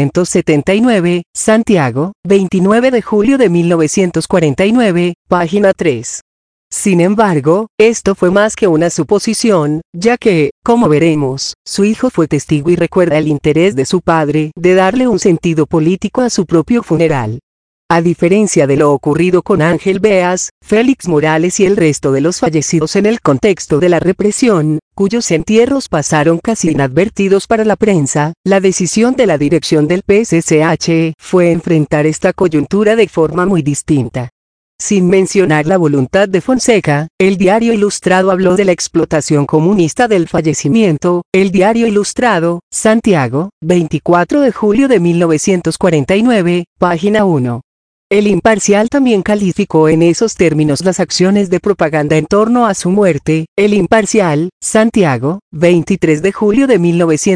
Speaker 1: 879, Santiago, 29 de julio de 1949, página 3. Sin embargo, esto fue más que una suposición, ya que, como veremos, su hijo fue testigo y recuerda el interés de su padre de darle un sentido político a su propio funeral. A diferencia de lo ocurrido con Ángel Beas, Félix Morales y el resto de los fallecidos en el contexto de la represión, cuyos entierros pasaron casi inadvertidos para la prensa, la decisión de la dirección del PSCH fue enfrentar esta coyuntura de forma muy distinta. Sin mencionar la voluntad de Fonseca, el Diario Ilustrado habló de la explotación comunista del fallecimiento. El Diario Ilustrado, Santiago, 24 de julio de 1949, página 1. El Imparcial también calificó en esos términos las acciones de propaganda en torno a su muerte. El Imparcial, Santiago, 23 de julio de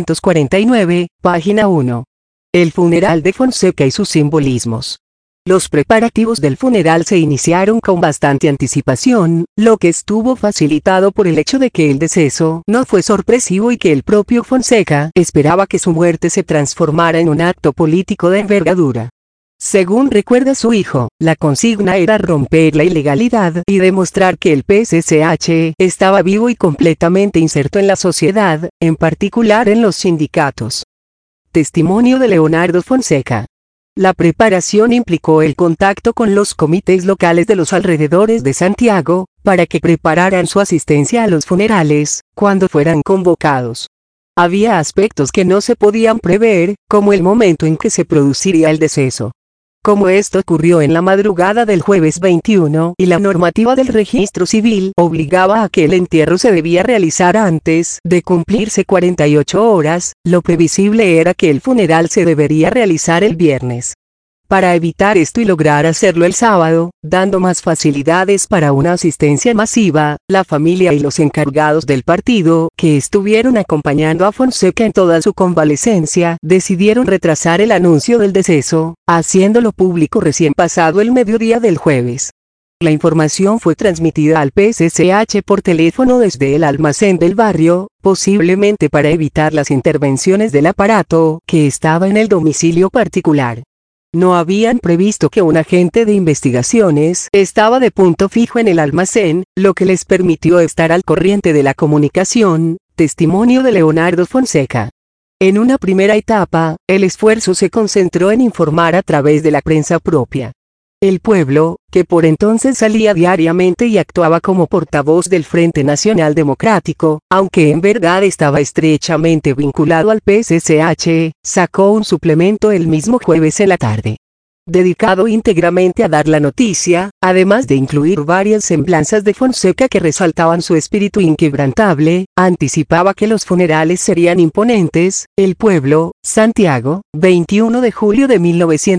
Speaker 1: 1949, página 1. El funeral de Fonseca y sus simbolismos. Los preparativos del funeral se iniciaron con bastante anticipación, lo que estuvo facilitado por el hecho de que el deceso no fue sorpresivo y que el propio Fonseca esperaba que su muerte se transformara en un acto político de envergadura. Según recuerda su hijo, la consigna era romper la ilegalidad y demostrar que el PSCH estaba vivo y completamente inserto en la sociedad, en particular en los sindicatos. Testimonio de Leonardo Fonseca. La preparación implicó el contacto con los comités locales de los alrededores de Santiago, para que prepararan su asistencia a los funerales, cuando fueran convocados. Había aspectos que no se podían prever, como el momento en que se produciría el deceso. Como esto ocurrió en la madrugada del jueves 21 y la normativa del registro civil obligaba a que el entierro se debía realizar antes de cumplirse 48 horas, lo previsible era que el funeral se debería realizar el viernes. Para evitar esto y lograr hacerlo el sábado, dando más facilidades para una asistencia masiva, la familia y los encargados del partido, que estuvieron acompañando a Fonseca en toda su convalecencia, decidieron retrasar el anuncio del deceso, haciéndolo público recién pasado el mediodía del jueves. La información fue transmitida al PSCH por teléfono desde el almacén del barrio, posiblemente para evitar las intervenciones del aparato, que estaba en el domicilio particular. No habían previsto que un agente de investigaciones estaba de punto fijo en el almacén, lo que les permitió estar al corriente de la comunicación. Testimonio de Leonardo Fonseca. En una primera etapa, el esfuerzo se concentró en informar a través de la prensa propia. El pueblo, que por entonces salía diariamente y actuaba como portavoz del Frente Nacional Democrático, aunque en verdad estaba estrechamente vinculado al PSCH, sacó un suplemento el mismo jueves en la tarde, dedicado íntegramente a dar la noticia, además de incluir varias semblanzas de Fonseca que resaltaban su espíritu inquebrantable. Anticipaba que los funerales serían imponentes. El Pueblo, Santiago, 21 de julio de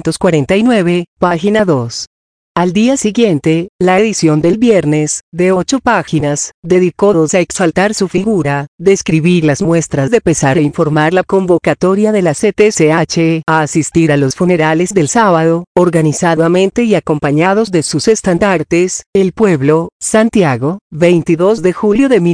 Speaker 1: 1949, página 2. Al día siguiente, la edición del viernes, de 8 páginas, dedicó 2 a exaltar su figura, describir las muestras de pesar e informar la convocatoria de la CTCH a asistir a los funerales del sábado, organizadamente y acompañados de sus estandartes. El Pueblo, Santiago, 22 de julio de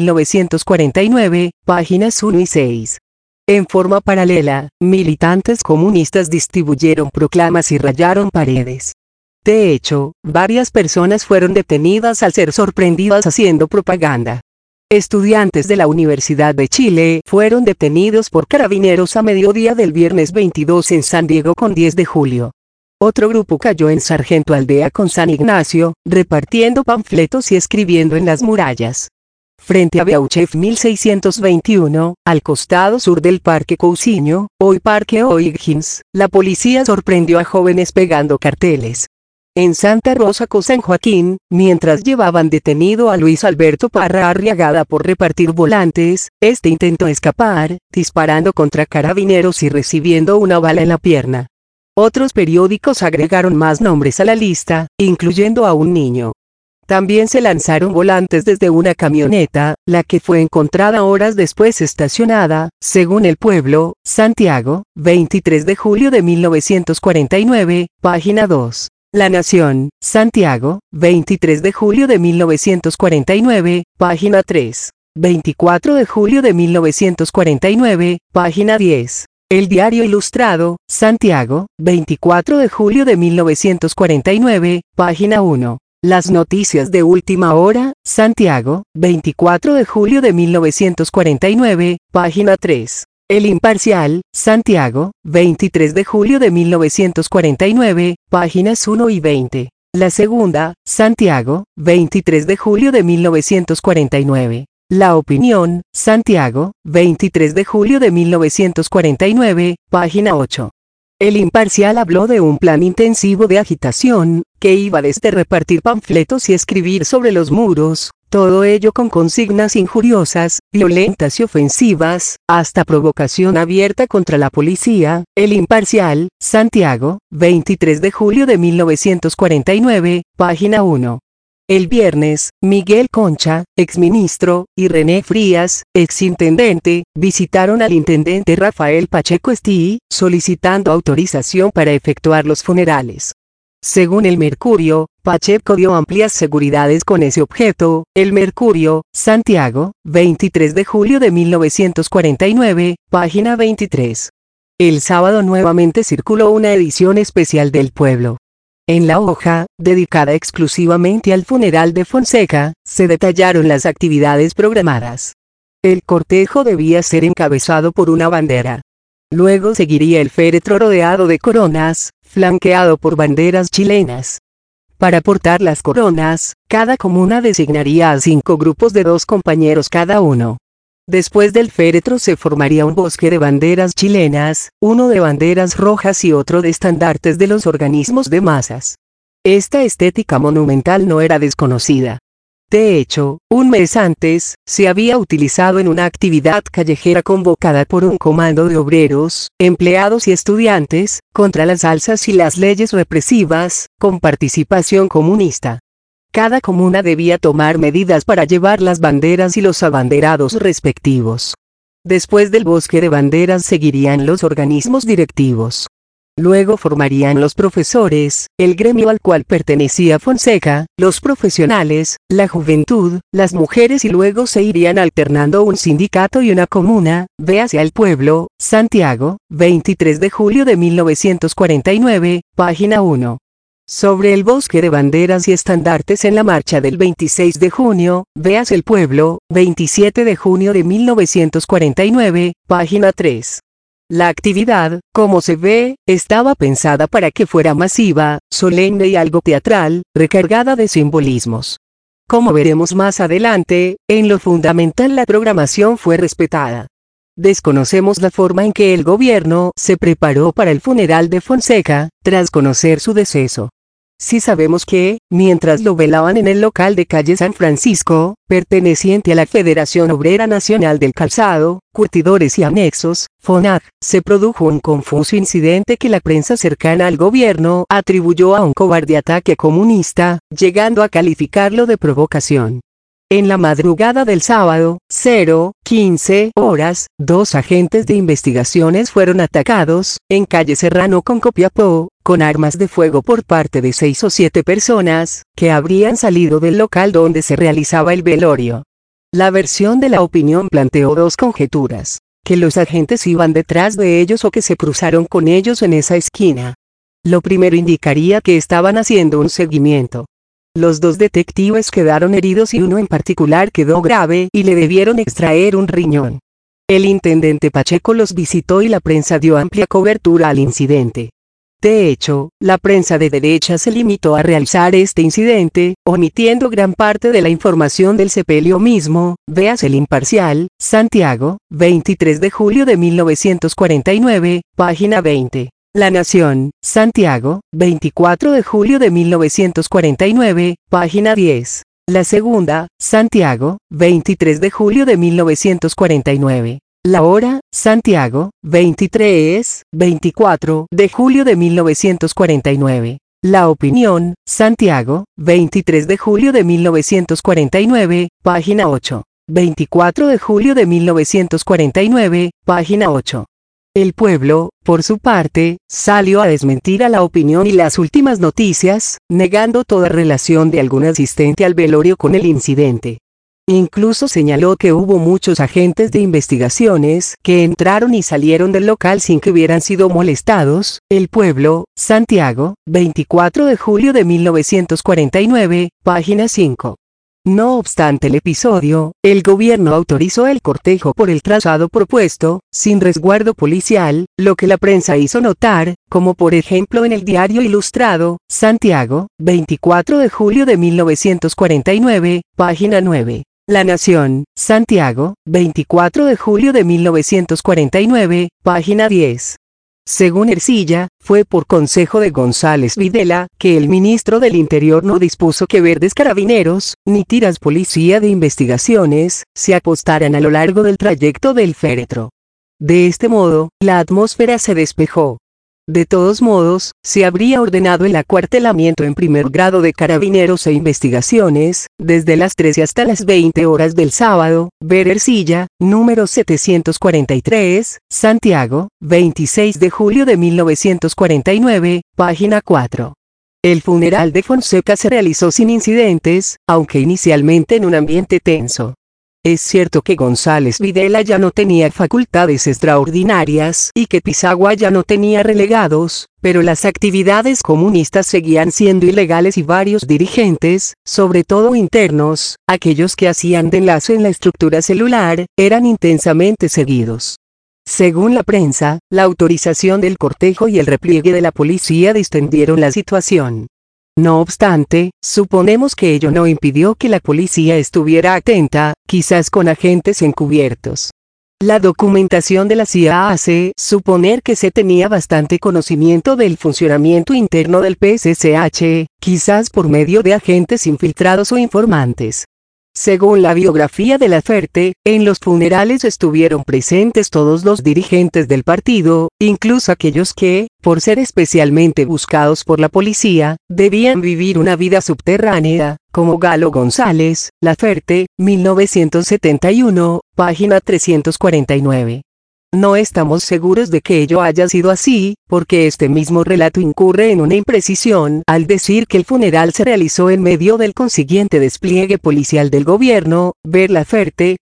Speaker 1: 1949, páginas 1 y 6. En forma paralela, militantes comunistas distribuyeron proclamas y rayaron paredes. De hecho, varias personas fueron detenidas al ser sorprendidas haciendo propaganda. estudiantes de la Universidad de Chile fueron detenidos por carabineros a mediodía del viernes 22 en San Diego con 10 de julio. Otro grupo cayó en Sargento Aldea con San Ignacio, repartiendo panfletos y escribiendo en las murallas. Frente a Beauchef 1621, al costado sur del Parque Cousiño, hoy Parque O'Higgins, la policía sorprendió a jóvenes pegando carteles. En Santa Rosa con San Joaquín, mientras llevaban detenido a Luis Alberto Parra Arriagada por repartir volantes, este intentó escapar, disparando contra carabineros y recibiendo una bala en la pierna. Otros periódicos agregaron más nombres a la lista, incluyendo a un niño. También se lanzaron volantes desde una camioneta, la que fue encontrada horas después estacionada, según El Pueblo, Santiago, 23 de julio de 1949, página 2. La Nación, Santiago, 23 de julio de 1949, página 3. 24 de julio de 1949, página 10. El Diario Ilustrado, Santiago, 24 de julio de 1949, página 1. Las Noticias de Última Hora, Santiago, 24 de julio de 1949, página 3. El Imparcial, Santiago, 23 de julio de 1949, páginas 1 y 20. La Segunda, Santiago, 23 de julio de 1949. La Opinión, Santiago, 23 de julio de 1949, página 8. El Imparcial habló de un plan intensivo de agitación, que iba desde repartir panfletos y escribir sobre los muros, todo ello con consignas injuriosas, violentas y ofensivas, hasta provocación abierta contra la policía. El Imparcial, Santiago, 23 de julio de 1949, página 1. El viernes, Miguel Concha, exministro, y René Frías, exintendente, visitaron al intendente Rafael Pacheco Estí, solicitando autorización para efectuar los funerales. Según el Mercurio, Pacheco dio amplias seguridades con ese objeto. El Mercurio, Santiago, 23 de julio de 1949, página 23. El sábado nuevamente circuló una edición especial del Pueblo. En la hoja, dedicada exclusivamente al funeral de Fonseca, se detallaron las actividades programadas. El cortejo debía ser encabezado por una bandera. Luego seguiría el féretro rodeado de coronas, flanqueado por banderas chilenas. Para portar las coronas, cada comuna designaría a 5 grupos de 2 compañeros cada uno. Después del féretro se formaría un bosque de banderas chilenas, uno de banderas rojas y otro de estandartes de los organismos de masas. Esta estética monumental no era desconocida. De hecho, un mes antes, se había utilizado en una actividad callejera convocada por un comando de obreros, empleados y estudiantes, contra las alzas y las leyes represivas, con participación comunista. Cada comuna debía tomar medidas para llevar las banderas y los abanderados respectivos. Después del bosque de banderas seguirían los organismos directivos. Luego formarían los profesores, el gremio al cual pertenecía Fonseca, los profesionales, la juventud, las mujeres y luego se irían alternando un sindicato y una comuna. Véase El Pueblo, Santiago, 23 de julio de 1949, página 1. Sobre el bosque de banderas y estandartes en la marcha del 26 de junio, véase El Pueblo, 27 de junio de 1949, página 3. La actividad, como se ve, estaba pensada para que fuera masiva, solemne y algo teatral, recargada de simbolismos. Como veremos más adelante, en lo fundamental la programación fue respetada. Desconocemos la forma en que el gobierno se preparó para el funeral de Fonseca, tras conocer su deceso. Sí sabemos que, mientras lo velaban en el local de calle San Francisco, perteneciente a la Federación Obrera Nacional del Calzado, Curtidores y Anexos, FONAC, se produjo un confuso incidente que la prensa cercana al gobierno atribuyó a un cobarde ataque comunista, llegando a calificarlo de provocación. En la madrugada del sábado, 0:15 horas, 2 agentes de investigaciones fueron atacados, en calle Serrano con Copiapó, con armas de fuego por parte de 6 o 7 personas, que habrían salido del local donde se realizaba el velorio. La versión de La Opinión planteó 2 conjeturas: que los agentes iban detrás de ellos o que se cruzaron con ellos en esa esquina. Lo primero indicaría que estaban haciendo un seguimiento. Los dos detectives quedaron heridos y uno en particular quedó grave y le debieron extraer un riñón. El intendente Pacheco los visitó y la prensa dio amplia cobertura al incidente. De hecho, la prensa de derecha se limitó a realizar este incidente, omitiendo gran parte de la información del sepelio mismo. Veas El Imparcial, Santiago, 23 de julio de 1949, página 20. La Nación, Santiago, 24 de julio de 1949, página 10. La Segunda, Santiago, 23 de julio de 1949. La Hora, Santiago, 24 de julio de 1949. La Opinión, Santiago, 23 de julio de 1949, página 8. 24 de julio de 1949, página 8. El Pueblo, por su parte, salió a desmentir a La Opinión y Las Últimas Noticias, negando toda relación de algún asistente al velorio con el incidente. Incluso señaló que hubo muchos agentes de investigaciones que entraron y salieron del local sin que hubieran sido molestados. El Pueblo, Santiago, 24 de julio de 1949, página 5. No obstante el episodio, el gobierno autorizó el cortejo por el trazado propuesto, sin resguardo policial, lo que la prensa hizo notar, como por ejemplo en el Diario Ilustrado, Santiago, 24 de julio de 1949, página 9. La Nación, Santiago, 24 de julio de 1949, página 10. Según Ercilla, fue por consejo de González Videla, que el ministro del Interior no dispuso que verdes carabineros, ni tiras policía de investigaciones, se apostaran a lo largo del trayecto del féretro. De este modo, la atmósfera se despejó. De todos modos, se habría ordenado el acuartelamiento en primer grado de carabineros e investigaciones, desde las 13 hasta las 20 horas del sábado. Ver Ercilla, número 743, Santiago, 26 de julio de 1949, página 4. El funeral de Fonseca se realizó sin incidentes, aunque inicialmente en un ambiente tenso. Es cierto que González Videla ya no tenía facultades extraordinarias y que Pisagua ya no tenía relegados, pero las actividades comunistas seguían siendo ilegales y varios dirigentes, sobre todo internos, aquellos que hacían de enlace en la estructura celular, eran intensamente seguidos. Según la prensa, la autorización del cortejo y el repliegue de la policía distendieron la situación. No obstante, suponemos que ello no impidió que la policía estuviera atenta, quizás con agentes encubiertos. La documentación de la CIA hace suponer que se tenía bastante conocimiento del funcionamiento interno del PSCH, quizás por medio de agentes infiltrados o informantes. Según la biografía de Laferte, en los funerales estuvieron presentes todos los dirigentes del partido, incluso aquellos que, por ser especialmente buscados por la policía, debían vivir una vida subterránea, como Galo González, Laferte, 1971, página 349. No estamos seguros de que ello haya sido así, porque este mismo relato incurre en una imprecisión al decir que el funeral se realizó en medio del consiguiente despliegue policial del gobierno. Ver Laferte,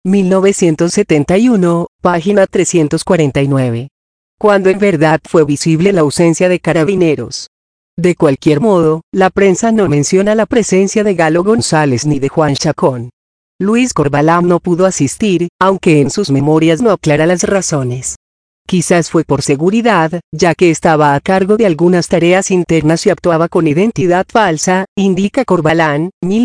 Speaker 1: 1971, página 349. Cuando en verdad fue visible la ausencia de carabineros. De cualquier modo, la prensa no menciona la presencia de Galo González ni de Juan Chacón. Luis Corbalán no pudo asistir, aunque en sus memorias no aclara las razones. Quizás fue por seguridad, ya que estaba a cargo de algunas tareas internas y actuaba con identidad falsa, indica Corbalán,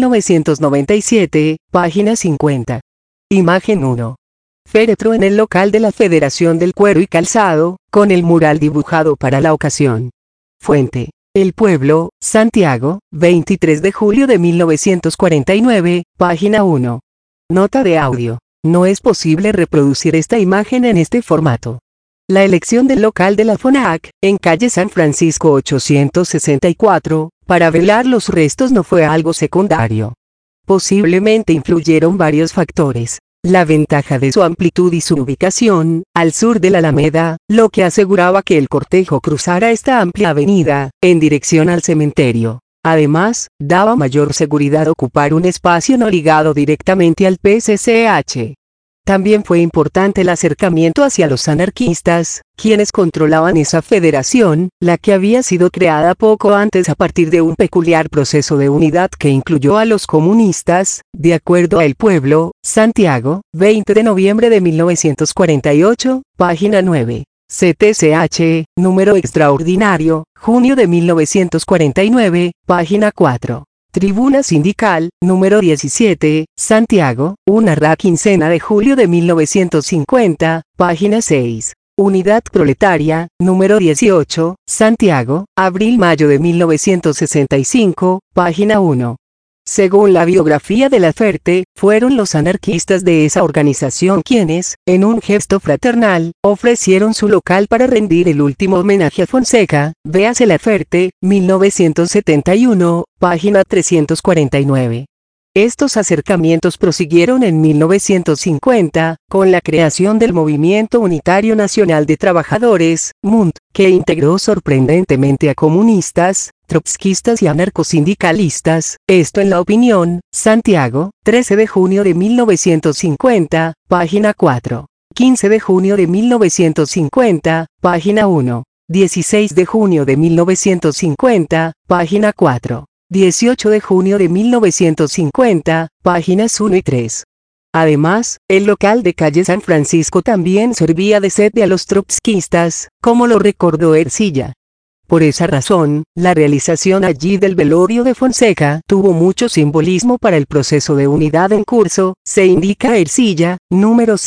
Speaker 1: 1997, página 50. Imagen 1. Féretro en el local de la Federación del Cuero y Calzado, con el mural dibujado para la ocasión. Fuente. El Pueblo, Santiago, 23 de julio de 1949, página 1. Nota de audio. No es posible reproducir esta imagen en este formato. La elección del local de la FONAC, en calle San Francisco 864, para velar los restos no fue algo secundario. Posiblemente influyeron varios factores. La ventaja de su amplitud y su ubicación, al sur de la Alameda, lo que aseguraba que el cortejo cruzara esta amplia avenida, en dirección al cementerio. Además, daba mayor seguridad ocupar un espacio no ligado directamente al PSCH. También fue importante el acercamiento hacia los anarquistas, quienes controlaban esa federación, la que había sido creada poco antes a partir de un peculiar proceso de unidad que incluyó a los comunistas, de acuerdo a El Pueblo, Santiago, 20 de noviembre de 1948, página 9. CTCH, número extraordinario, junio de 1949, página 4. Tribuna Sindical, número 17, Santiago, una quincena de julio de 1950, página 6. Unidad Proletaria, número 18, Santiago, abril-mayo de 1965, página 1. Según la biografía de Laferte, fueron los anarquistas de esa organización quienes, en un gesto fraternal, ofrecieron su local para rendir el último homenaje a Fonseca, véase Laferte, 1971, página 349. Estos acercamientos prosiguieron en 1950, con la creación del Movimiento Unitario Nacional de Trabajadores, MUNT, que integró sorprendentemente a comunistas, trotskistas y anarcosindicalistas, esto en la opinión, Santiago, 13 de junio de 1950, página 4. 15 de junio de 1950, página 1. 16 de junio de 1950, página 4. 18 de junio de 1950, páginas 1 y 3. Además, el local de calle San Francisco también servía de sede a los trotskistas, como lo recordó Ercilla. Por esa razón, la realización allí del velorio de Fonseca tuvo mucho simbolismo para el proceso de unidad en curso, se indica Ercilla, número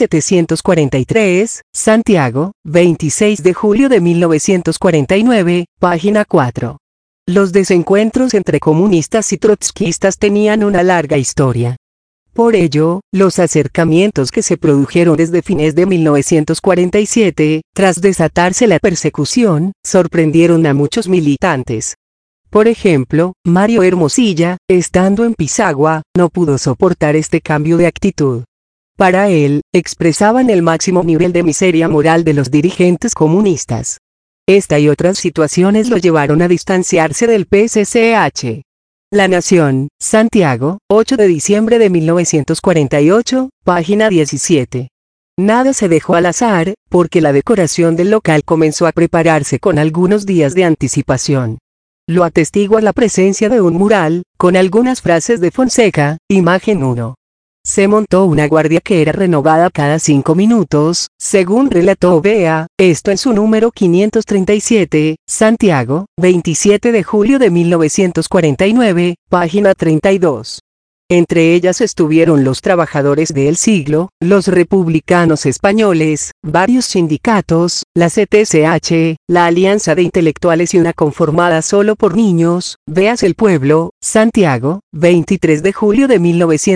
Speaker 1: 743, Santiago, 26 de julio de 1949, página 4. Los desencuentros entre comunistas y trotskistas tenían una larga historia. Por ello, los acercamientos que se produjeron desde fines de 1947, tras desatarse la persecución, sorprendieron a muchos militantes. Por ejemplo, Mario Hermosilla, estando en Pisagua, no pudo soportar este cambio de actitud. Para él, expresaban el máximo nivel de miseria moral de los dirigentes comunistas. Esta y otras situaciones lo llevaron a distanciarse del PSCH. La Nación, Santiago, 8 de diciembre de 1948, página 17. Nada se dejó al azar, porque la decoración del local comenzó a prepararse con algunos días de anticipación. Lo atestigua la presencia de un mural, con algunas frases de Fonseca, imagen 1. Se montó una guardia que era renovada cada 5 minutos, según relató Bea, esto en su número 537, Santiago, 27 de julio de 1949, página 32. Entre ellas estuvieron los trabajadores de El Siglo, los republicanos españoles, varios sindicatos, la CTCH, la Alianza de Intelectuales y una conformada solo por niños, véase El Pueblo, Santiago, 23 de julio de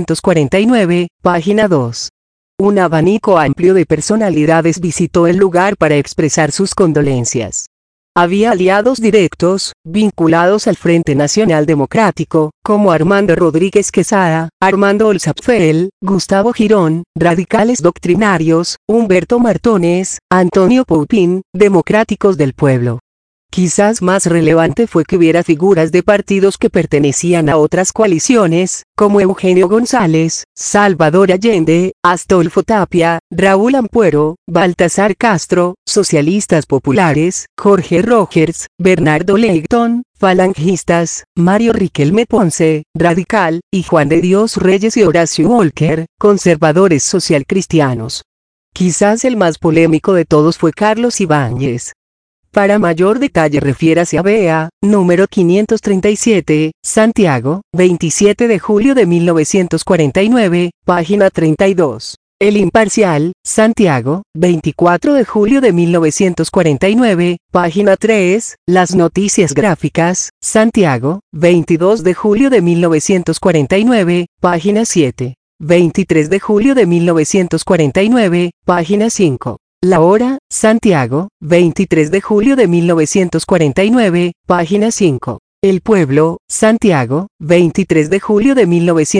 Speaker 1: 1949, página 2. Un abanico amplio de personalidades visitó el lugar para expresar sus condolencias. Había aliados directos, vinculados al Frente Nacional Democrático, como Armando Rodríguez Quesada, Armando Olzapfel, Gustavo Girón, radicales doctrinarios, Humberto Martones, Antonio Poupín, democráticos del pueblo. Quizás más relevante fue que hubiera figuras de partidos que pertenecían a otras coaliciones, como Eugenio González, Salvador Allende, Astolfo Tapia, Raúl Ampuero, Baltasar Castro, socialistas populares, Jorge Rogers, Bernardo Leighton, falangistas, Mario Riquelme Ponce, radical, y Juan de Dios Reyes y Horacio Walker, conservadores socialcristianos. Quizás el más polémico de todos fue Carlos Ibáñez. Para mayor detalle refiérase a Bea, número 537, Santiago, 27 de julio de 1949, página 32. El Imparcial, Santiago, 24 de julio de 1949, página 3. Las Noticias Gráficas, Santiago, 22 de julio de 1949, página 7. 23 de julio de 1949, página 5. La Hora, Santiago, 23 de julio de 1949, página 5. El Pueblo, Santiago, 23 de julio de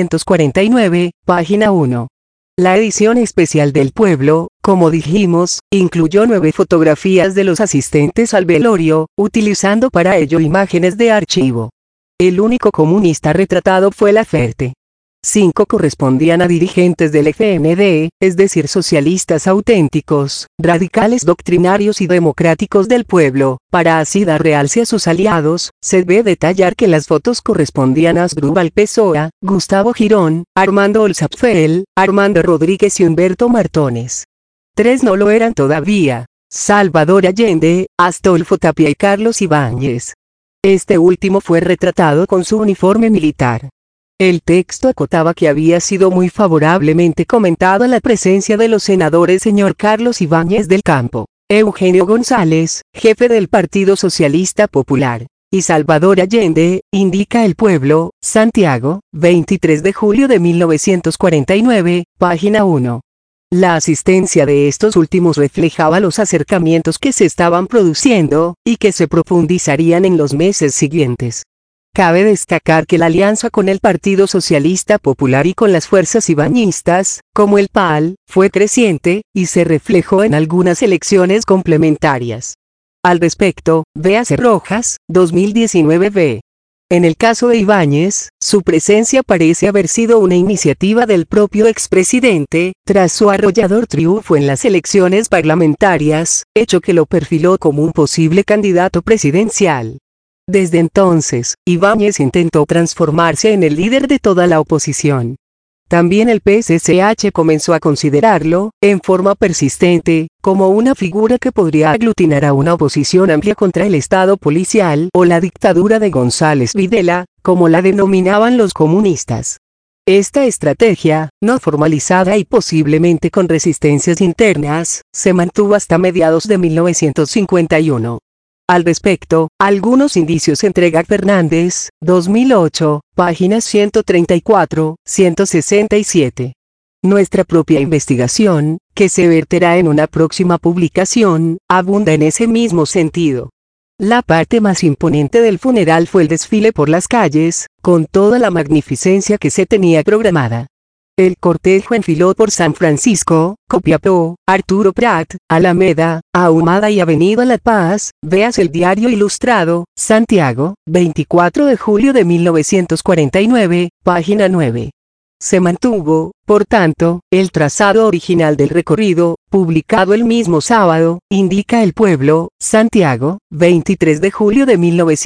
Speaker 1: 1949, página 1. La edición especial del Pueblo, como dijimos, incluyó 9 fotografías de los asistentes al velorio, utilizando para ello imágenes de archivo. El único comunista retratado fue Laferte. 5 correspondían a dirigentes del FND, es decir socialistas auténticos, radicales doctrinarios y democráticos del pueblo. Para así dar realce a sus aliados, se debe detallar que las fotos correspondían a Asdrúbal Pessoa, Gustavo Girón, Armando Olzapfel, Armando Rodríguez y Humberto Martones. 3 no lo eran todavía: Salvador Allende, Astolfo Tapia y Carlos Ibáñez. Este último fue retratado con su uniforme militar. El texto acotaba que había sido muy favorablemente comentada la presencia de los senadores señor Carlos Ibáñez del Campo, Eugenio González, jefe del Partido Socialista Popular, y Salvador Allende, indica El Pueblo, Santiago, 23 de julio de 1949, página 1. La asistencia de estos últimos reflejaba los acercamientos que se estaban produciendo, y que se profundizarían en los meses siguientes. Cabe destacar que la alianza con el Partido Socialista Popular y con las fuerzas ibañistas, como el PAL, fue creciente, y se reflejó en algunas elecciones complementarias. Al respecto, véase Rojas, 2019 v. En el caso de Ibáñez, su presencia parece haber sido una iniciativa del propio expresidente, tras su arrollador triunfo en las elecciones parlamentarias, hecho que lo perfiló como un posible candidato presidencial. Desde entonces, Ibáñez intentó transformarse en el líder de toda la oposición. También el PSCH comenzó a considerarlo, en forma persistente, como una figura que podría aglutinar a una oposición amplia contra el Estado policial o la dictadura de González Videla, como la denominaban los comunistas. Esta estrategia, no formalizada y posiblemente con resistencias internas, se mantuvo hasta mediados de 1951. Al respecto, algunos indicios entrega Fernández, 2008, páginas 134, 167. Nuestra propia investigación, que se verterá en una próxima publicación, abunda en ese mismo sentido. La parte más imponente del funeral fue el desfile por las calles, con toda la magnificencia que se tenía programada. El cortejo enfiló por San Francisco, Copiapó, Arturo Prat, Alameda, Ahumada y Avenida La Paz. Veas el Diario Ilustrado, Santiago, 24 de julio de 1949, página 9. Se mantuvo, por tanto, el trazado original del recorrido, publicado el mismo sábado, indica El Pueblo, Santiago, 23 de julio de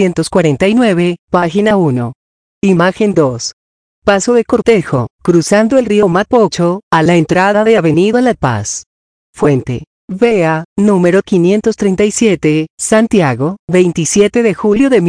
Speaker 1: 1949, página 1. Imagen 2. Paso de cortejo, cruzando el río Mapocho, a la entrada de Avenida La Paz. Fuente: vea, número 537, Santiago, 27 de julio de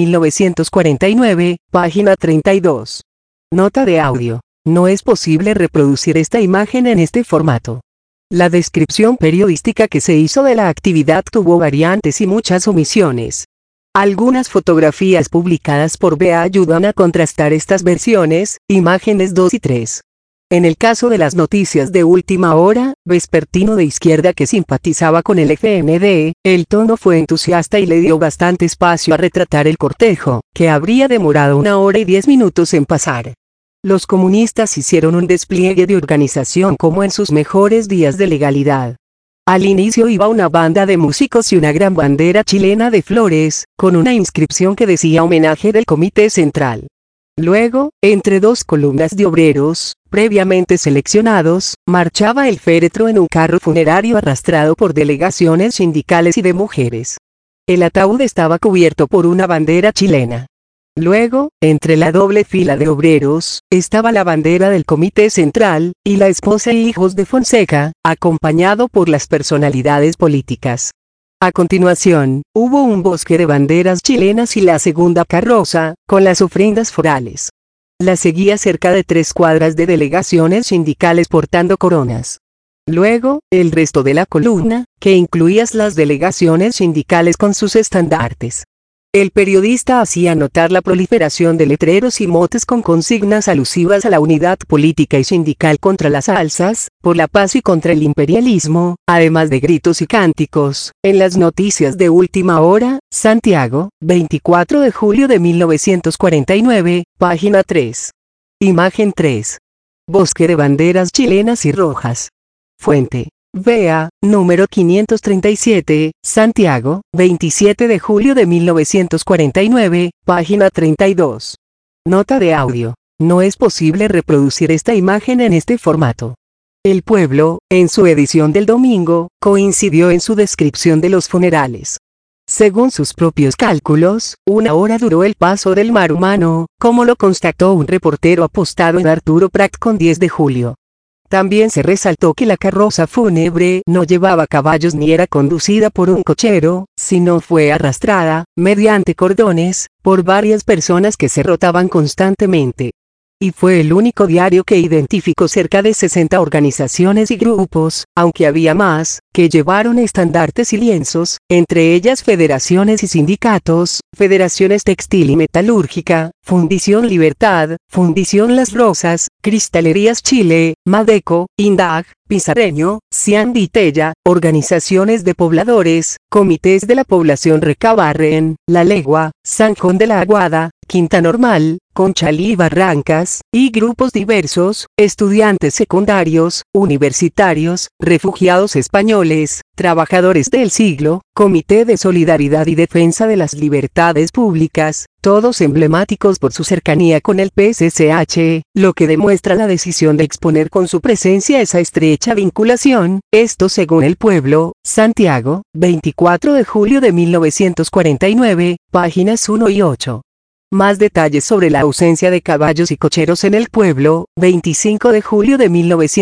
Speaker 1: 1949, página 32. Nota de audio: no es posible reproducir esta imagen en este formato. La descripción periodística que se hizo de la actividad tuvo variantes y muchas omisiones. Algunas fotografías publicadas por BEA ayudan a contrastar estas versiones, imágenes 2 y 3. En el caso de las noticias de última hora, vespertino de izquierda que simpatizaba con el FND, el tono fue entusiasta y le dio bastante espacio a retratar el cortejo, que habría demorado 1 hora y 10 minutos en pasar. Los comunistas hicieron un despliegue de organización como en sus mejores días de legalidad. Al inicio iba una banda de músicos y una gran bandera chilena de flores, con una inscripción que decía homenaje del Comité Central. Luego, entre 2 columnas de obreros, previamente seleccionados, marchaba el féretro en un carro funerario arrastrado por delegaciones sindicales y de mujeres. El ataúd estaba cubierto por una bandera chilena. Luego, entre la doble fila de obreros, estaba la bandera del Comité Central, y la esposa e hijos de Fonseca, acompañado por las personalidades políticas. A continuación, hubo un bosque de banderas chilenas y la segunda carroza, con las ofrendas florales. La seguía cerca de 3 cuadras de delegaciones sindicales portando coronas. Luego, el resto de la columna, que incluía las delegaciones sindicales con sus estandartes. El periodista hacía notar la proliferación de letreros y motes con consignas alusivas a la unidad política y sindical contra las alzas, por la paz y contra el imperialismo, además de gritos y cánticos. En las noticias de última hora, Santiago, 24 de julio de 1949, página 3. Imagen 3. Bosque de banderas chilenas y rojas. Fuente: vea, número 537, Santiago, 27 de julio de 1949, página 32. Nota de audio: No es posible reproducir esta imagen en este formato. El Pueblo, en su edición del domingo, coincidió en su descripción de los funerales. Según sus propios cálculos, 1 hora duró el paso del mar humano, como lo constató un reportero apostado en Arturo Prat con 10 de julio. También se resaltó que la carroza fúnebre no llevaba caballos ni era conducida por un cochero, sino fue arrastrada, mediante cordones, por varias personas que se rotaban constantemente. Y fue el único diario que identificó cerca de 60 organizaciones y grupos, aunque había más, que llevaron estandartes y lienzos, entre ellas federaciones y sindicatos, Federaciones Textil y Metalúrgica, Fundición Libertad, Fundición Las Rosas, Cristalerías Chile, Madeco, Indag, Pizarreño, Cian Vitella, organizaciones de pobladores, comités de la población Recabarren, La Legua, San Juan de la Aguada, Quinta Normal, Conchalí y Barrancas, y grupos diversos, estudiantes secundarios, universitarios, refugiados españoles, trabajadores del siglo, Comité de Solidaridad y Defensa de las Libertades Públicas, todos emblemáticos por su cercanía con el PSCH, lo que demuestra la decisión de exponer con su presencia esa estrecha vinculación, esto según El Pueblo, Santiago, 24 de julio de 1949, páginas 1 y 8. Más detalles sobre la ausencia de caballos y cocheros en El Pueblo, 25 de julio de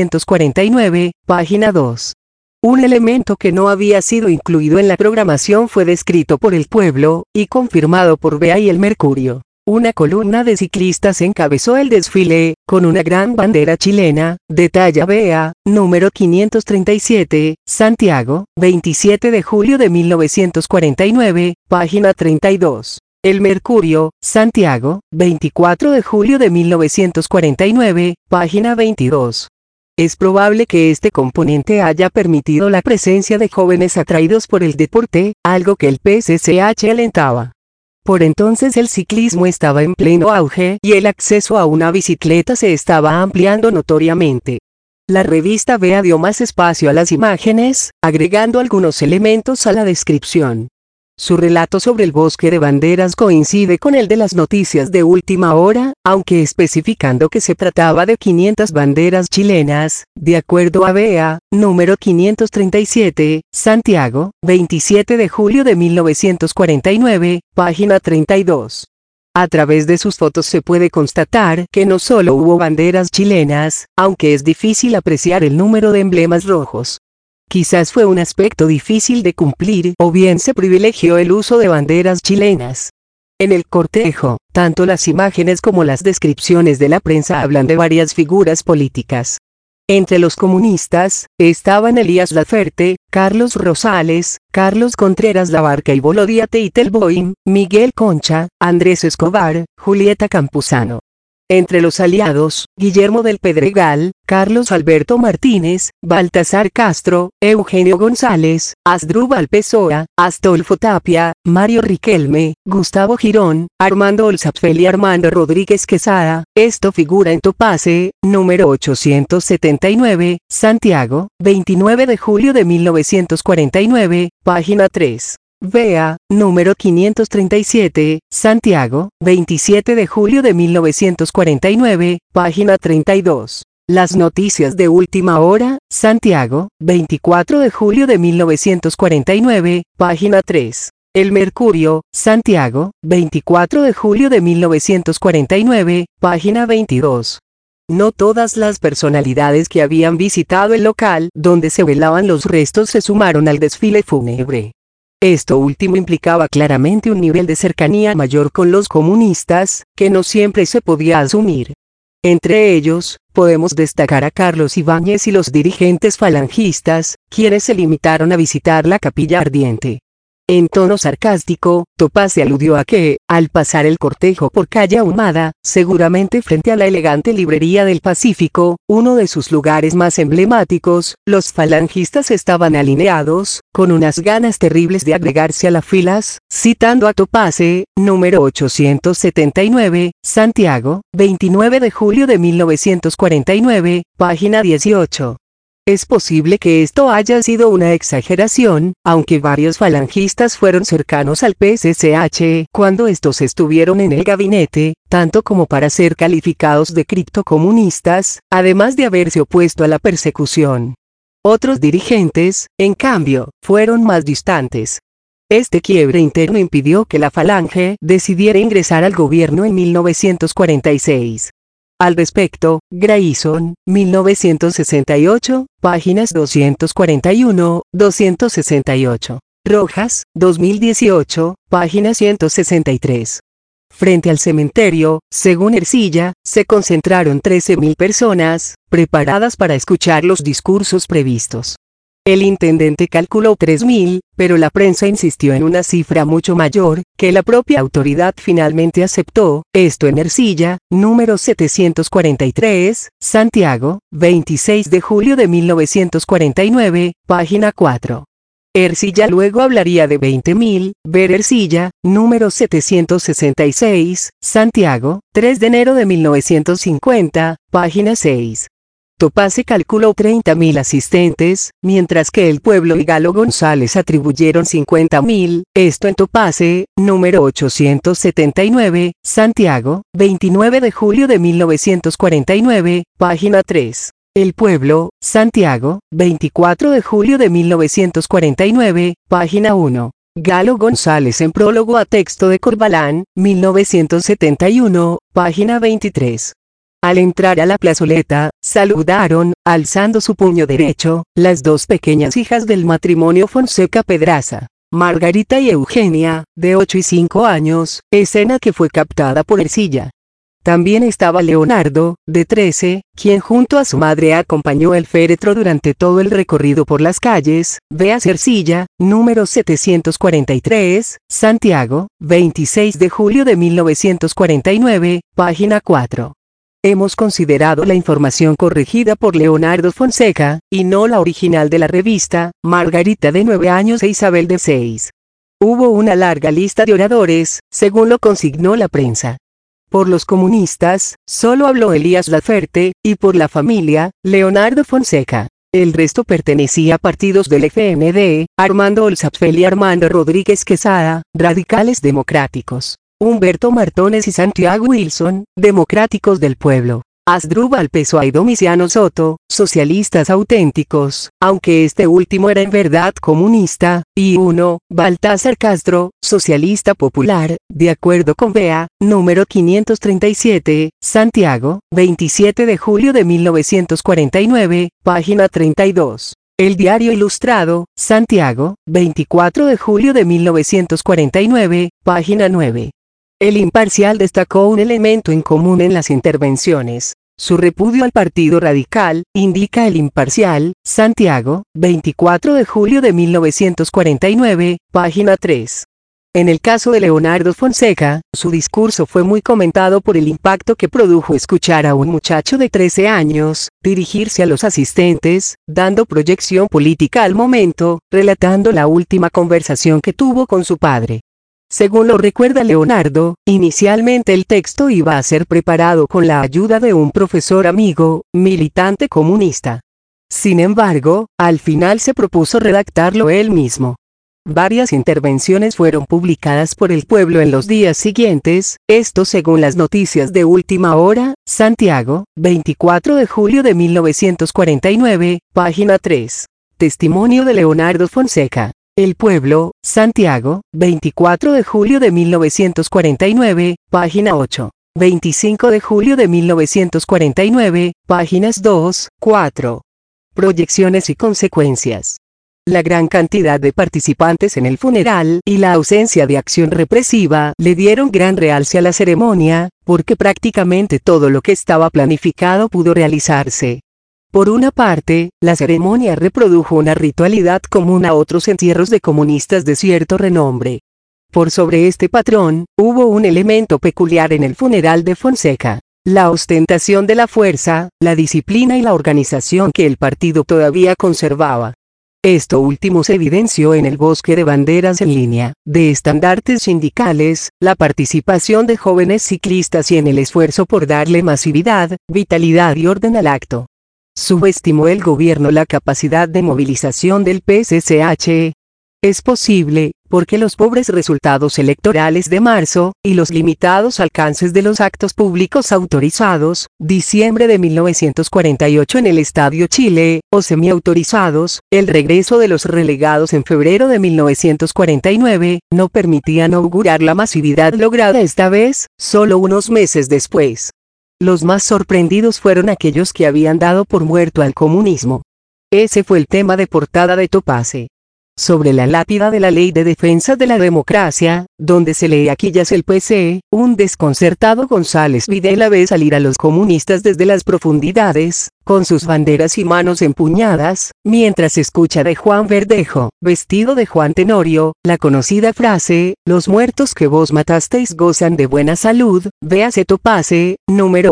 Speaker 1: 1949, página 2. Un elemento que no había sido incluido en la programación fue descrito por El Pueblo, y confirmado por Vea y El Mercurio. Una columna de ciclistas encabezó el desfile, con una gran bandera chilena, detalla Vea, número 537, Santiago, 27 de julio de 1949, página 32. El Mercurio, Santiago, 24 de julio de 1949, página 22. Es probable que este componente haya permitido la presencia de jóvenes atraídos por el deporte, algo que el PSCH alentaba. Por entonces el ciclismo estaba en pleno auge y el acceso a una bicicleta se estaba ampliando notoriamente. La revista Vea dio más espacio a las imágenes, agregando algunos elementos a la descripción. Su relato sobre el bosque de banderas coincide con el de las noticias de última hora, aunque especificando que se trataba de 500 banderas chilenas, de acuerdo a Vea, número 537, Santiago, 27 de julio de 1949, página 32. A través de sus fotos se puede constatar que no solo hubo banderas chilenas, aunque es difícil apreciar el número de emblemas rojos. Quizás fue un aspecto difícil de cumplir, o bien se privilegió el uso de banderas chilenas. En el cortejo, tanto las imágenes como las descripciones de la prensa hablan de varias figuras políticas. Entre los comunistas, estaban Elías Laferte, Carlos Rosales, Carlos Contreras Labarca y Volodya Teitelboim, Miguel Concha, Andrés Escobar, Julieta Campuzano. Entre los aliados, Guillermo del Pedregal, Carlos Alberto Martínez, Baltasar Castro, Eugenio González, Asdrúbal Pessoa, Astolfo Tapia, Mario Riquelme, Gustavo Girón, Armando Olzapfel y Armando Rodríguez Quesada. Esto figura en Topase, número 879, Santiago, 29 de julio de 1949, página 3. Vea, número 537, Santiago, 27 de julio de 1949, página 32. Las noticias de última hora, Santiago, 24 de julio de 1949, página 3. El Mercurio, Santiago, 24 de julio de 1949, página 22. No todas las personalidades que habían visitado el local donde se velaban los restos se sumaron al desfile fúnebre. Esto último implicaba claramente un nivel de cercanía mayor con los comunistas, que no siempre se podía asumir. Entre ellos, podemos destacar a Carlos Ibáñez y los dirigentes falangistas, quienes se limitaron a visitar la capilla ardiente. En tono sarcástico, Topase aludió a que, al pasar el cortejo por calle Ahumada, seguramente frente a la elegante librería del Pacífico, uno de sus lugares más emblemáticos, los falangistas estaban alineados, con unas ganas terribles de agregarse a las filas, citando a Topase, número 879, Santiago, 29 de julio de 1949, página 18. Es posible que esto haya sido una exageración, aunque varios falangistas fueron cercanos al PSCH cuando estos estuvieron en el gabinete, tanto como para ser calificados de criptocomunistas, además de haberse opuesto a la persecución. Otros dirigentes, en cambio, fueron más distantes. Este quiebre interno impidió que la Falange decidiera ingresar al gobierno en 1946. Al respecto, Grayson, 1968, páginas 241-268. Rojas, 2018, página 163. Frente al cementerio, según Ercilla, se concentraron 13.000 personas, preparadas para escuchar los discursos previstos. El intendente calculó 3.000, pero la prensa insistió en una cifra mucho mayor, que la propia autoridad finalmente aceptó, esto en Ercilla, número 743, Santiago, 26 de julio de 1949, página 4. Ercilla luego hablaría de 20.000, ver Ercilla, número 766, Santiago, 3 de enero de 1950, página 6. Topaze calculó 30.000 asistentes, mientras que El Pueblo y Galo González atribuyeron 50.000, esto en Topaze, número 879, Santiago, 29 de julio de 1949, página 3. El Pueblo, Santiago, 24 de julio de 1949, página 1. Galo González en prólogo a texto de Corbalán, 1971, página 23. Al entrar a la plazoleta, saludaron, alzando su puño derecho, las dos pequeñas hijas del matrimonio Fonseca Pedraza, Margarita y Eugenia, de 8 y 5 años, escena que fue captada por Ercilla. También estaba Leonardo, de 13, quien junto a su madre acompañó el féretro durante todo el recorrido por las calles, véase Ercilla, número 743, Santiago, 26 de julio de 1949, página 4. Hemos considerado la información corregida por Leonardo Fonseca, y no la original de la revista, Margarita de 9 años e Isabel de 6. Hubo una larga lista de oradores, según lo consignó la prensa. Por los comunistas, solo habló Elías Laferte, y por la familia, Leonardo Fonseca. El resto pertenecía a partidos del FMD, Armando Olzapfel y Armando Rodríguez Quesada, radicales democráticos. Humberto Martones y Santiago Wilson, democráticos del pueblo. Asdrúbal Pessoa y Domiciano Soto, socialistas auténticos, aunque este último era en verdad comunista, y uno, Baltázar Castro, socialista popular, de acuerdo con Vea, número 537, Santiago, 27 de julio de 1949, página 32. El Diario Ilustrado, Santiago, 24 de julio de 1949, página 9. El Imparcial destacó un elemento en común en las intervenciones. Su repudio al Partido Radical, indica El Imparcial, Santiago, 24 de julio de 1949, página 3. En el caso de Leonardo Fonseca, su discurso fue muy comentado por el impacto que produjo escuchar a un muchacho de 13 años, dirigirse a los asistentes, dando proyección política al momento, relatando la última conversación que tuvo con su padre. Según lo recuerda Leonardo, inicialmente el texto iba a ser preparado con la ayuda de un profesor amigo, militante comunista. Sin embargo, al final se propuso redactarlo él mismo. Varias intervenciones fueron publicadas por El Pueblo en los días siguientes, esto según las noticias de última hora, Santiago, 24 de julio de 1949, página 3. Testimonio de Leonardo Fonseca. El Pueblo, Santiago, 24 de julio de 1949, página 8. 25 de julio de 1949, páginas 2, 4. Proyecciones y consecuencias. La gran cantidad de participantes en el funeral y la ausencia de acción represiva le dieron gran realce a la ceremonia, porque prácticamente todo lo que estaba planificado pudo realizarse. Por una parte, la ceremonia reprodujo una ritualidad común a otros entierros de comunistas de cierto renombre. Por sobre este patrón, hubo un elemento peculiar en el funeral de Fonseca: la ostentación de la fuerza, la disciplina y la organización que el partido todavía conservaba. Esto último se evidenció en el bosque de banderas en línea, de estandartes sindicales, la participación de jóvenes ciclistas y en el esfuerzo por darle masividad, vitalidad y orden al acto. ¿Subestimó el gobierno la capacidad de movilización del PSCH? Es posible, porque los pobres resultados electorales de marzo, y los limitados alcances de los actos públicos autorizados, diciembre de 1948 en el Estadio Chile, o semiautorizados, el regreso de los relegados en febrero de 1949, no permitían augurar la masividad lograda esta vez, solo unos meses después. Los más sorprendidos fueron aquellos que habían dado por muerto al comunismo. Ese fue el tema de portada de Topase. Sobre la lápida de la Ley de Defensa de la Democracia, donde se lee "Aquí yace el PC", un desconcertado González Videla ve salir a los comunistas desde las profundidades, con sus banderas y manos empuñadas, mientras escucha de Juan Verdejo, vestido de Juan Tenorio, la conocida frase: "Los muertos que vos matasteis gozan de buena salud". Véase Topase, número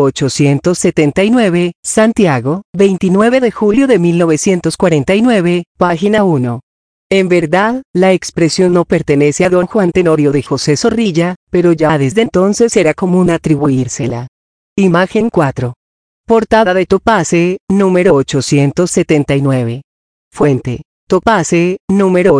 Speaker 1: 879, Santiago, 29 de julio de 1949, página 1. En verdad, la expresión no pertenece a don Juan Tenorio de José Zorrilla, pero ya desde entonces era común atribuírsela. Imagen 4. Portada de Topase, número 879. Fuente: Topase, número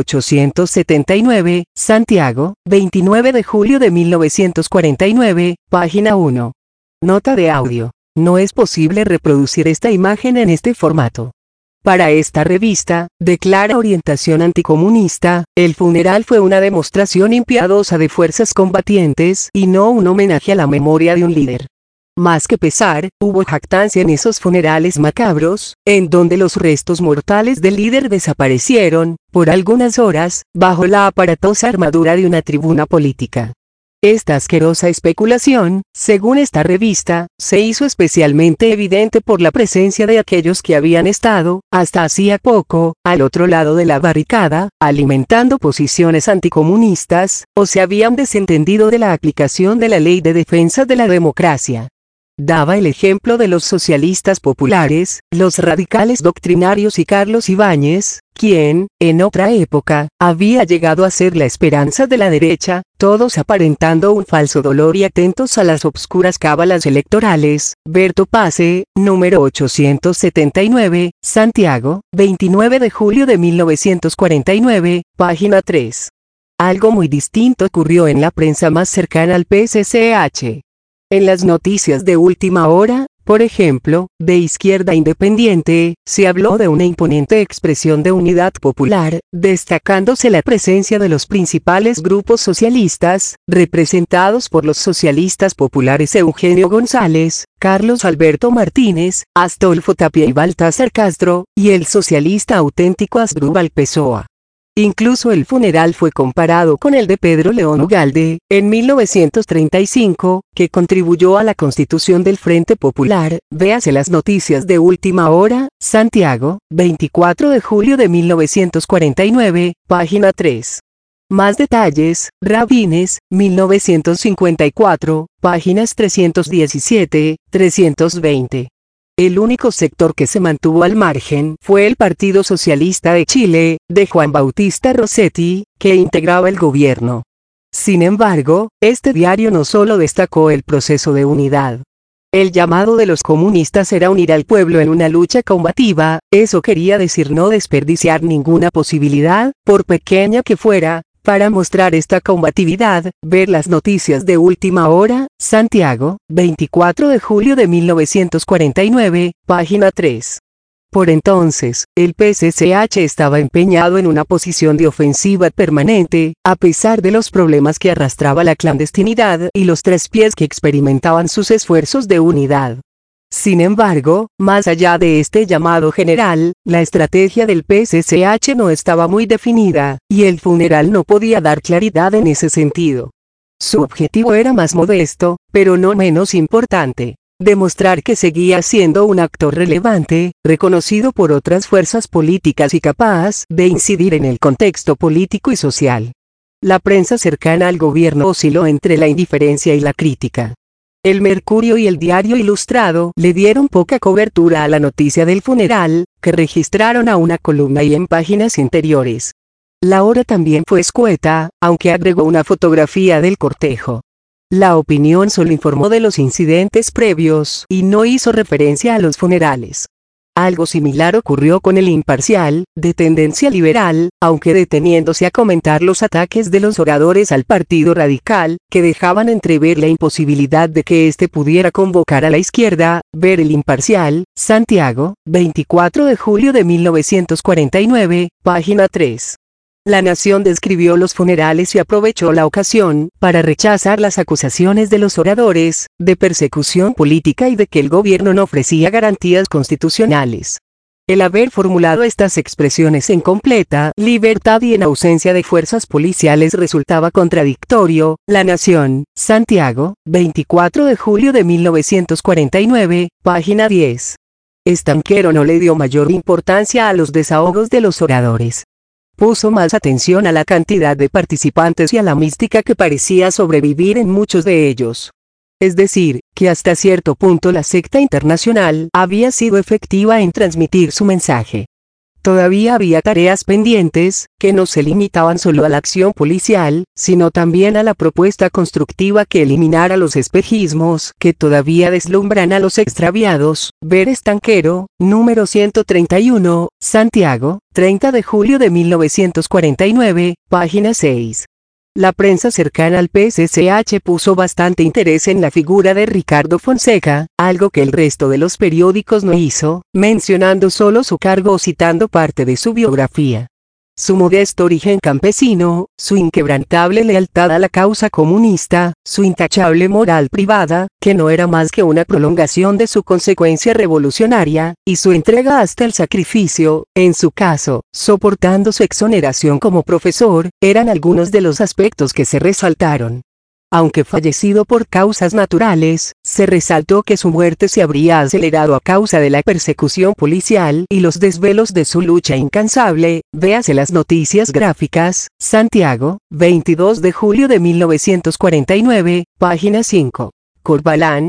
Speaker 1: 879, Santiago, 29 de julio de 1949, página 1. Nota de audio: no es posible reproducir esta imagen en este formato. Para esta revista, de clara orientación anticomunista, el funeral fue una demostración impiedosa de fuerzas combatientes y no un homenaje a la memoria de un líder. Más que pesar, hubo jactancia en esos funerales macabros, en donde los restos mortales del líder desaparecieron, por algunas horas, bajo la aparatosa armadura de una tribuna política. Esta asquerosa especulación, según esta revista, se hizo especialmente evidente por la presencia de aquellos que habían estado, hasta hacía poco, al otro lado de la barricada, alimentando posiciones anticomunistas, o se habían desentendido de la aplicación de la Ley de Defensa de la Democracia. Daba el ejemplo de los socialistas populares, los radicales doctrinarios y Carlos Ibáñez, quien, en otra época, había llegado a ser la esperanza de la derecha, todos aparentando un falso dolor y atentos a las obscuras cábalas electorales. Ver Topase, número 879, Santiago, 29 de julio de 1949, página 3. Algo muy distinto ocurrió en la prensa más cercana al PSCH. En las noticias de última hora, por ejemplo, de Izquierda Independiente, se habló de una imponente expresión de unidad popular, destacándose la presencia de los principales grupos socialistas, representados por los socialistas populares Eugenio González, Carlos Alberto Martínez, Astolfo Tapia y Baltasar Castro, y el socialista auténtico Asdrúbal Pessoa. Incluso el funeral fue comparado con el de Pedro León Ugalde, en 1935, que contribuyó a la constitución del Frente Popular. Véase las noticias de última hora, Santiago, 24 de julio de 1949, página 3. Más detalles, Rabines, 1954, páginas 317, 320. El único sector que se mantuvo al margen fue el Partido Socialista de Chile, de Juan Bautista Rossetti, que integraba el gobierno. Sin embargo, este diario no solo destacó el proceso de unidad. El llamado de los comunistas era unir al pueblo en una lucha combativa, eso quería decir no desperdiciar ninguna posibilidad, por pequeña que fuera, para mostrar esta combatividad. Ver las noticias de última hora, Santiago, 24 de julio de 1949, página 3. Por entonces, el PSCH estaba empeñado en una posición de ofensiva permanente, a pesar de los problemas que arrastraba la clandestinidad y los traspiés que experimentaban sus esfuerzos de unidad. Sin embargo, más allá de este llamado general, la estrategia del PSCH no estaba muy definida, y el funeral no podía dar claridad en ese sentido. Su objetivo era más modesto, pero no menos importante: demostrar que seguía siendo un actor relevante, reconocido por otras fuerzas políticas y capaz de incidir en el contexto político y social. La prensa cercana al gobierno osciló entre la indiferencia y la crítica. El Mercurio y el Diario Ilustrado le dieron poca cobertura a la noticia del funeral, que registraron a una columna y en páginas interiores. La Hora también fue escueta, aunque agregó una fotografía del cortejo. La Opinión solo informó de los incidentes previos y no hizo referencia a los funerales. Algo similar ocurrió con El Imparcial, de tendencia liberal, aunque deteniéndose a comentar los ataques de los oradores al Partido Radical, que dejaban entrever la imposibilidad de que éste pudiera convocar a la izquierda. Ver El Imparcial, Santiago, 24 de julio de 1949, página 3. La Nación describió los funerales y aprovechó la ocasión para rechazar las acusaciones de los oradores, de persecución política y de que el gobierno no ofrecía garantías constitucionales. El haber formulado estas expresiones en completa libertad y en ausencia de fuerzas policiales resultaba contradictorio. La Nación, Santiago, 24 de julio de 1949, página 10. Estanquero no le dio mayor importancia a los desahogos de los oradores. Puso más atención a la cantidad de participantes y a la mística que parecía sobrevivir en muchos de ellos. Es decir, que hasta cierto punto la secta internacional había sido efectiva en transmitir su mensaje. Todavía había tareas pendientes, que no se limitaban solo a la acción policial, sino también a la propuesta constructiva que eliminara los espejismos que todavía deslumbran a los extraviados. Ver Estanquero, número 131, Santiago, 30 de julio de 1949, página 6. La prensa cercana al PSCH puso bastante interés en la figura de Ricardo Fonseca, algo que el resto de los periódicos no hizo, mencionando solo su cargo o citando parte de su biografía. Su modesto origen campesino, su inquebrantable lealtad a la causa comunista, su intachable moral privada, que no era más que una prolongación de su consecuencia revolucionaria, y su entrega hasta el sacrificio, en su caso, soportando su exoneración como profesor, eran algunos de los aspectos que se resaltaron. Aunque fallecido por causas naturales, se resaltó que su muerte se habría acelerado a causa de la persecución policial y los desvelos de su lucha incansable. Véase las noticias gráficas, Santiago, 22 de julio de 1949, página 5. Corbalán,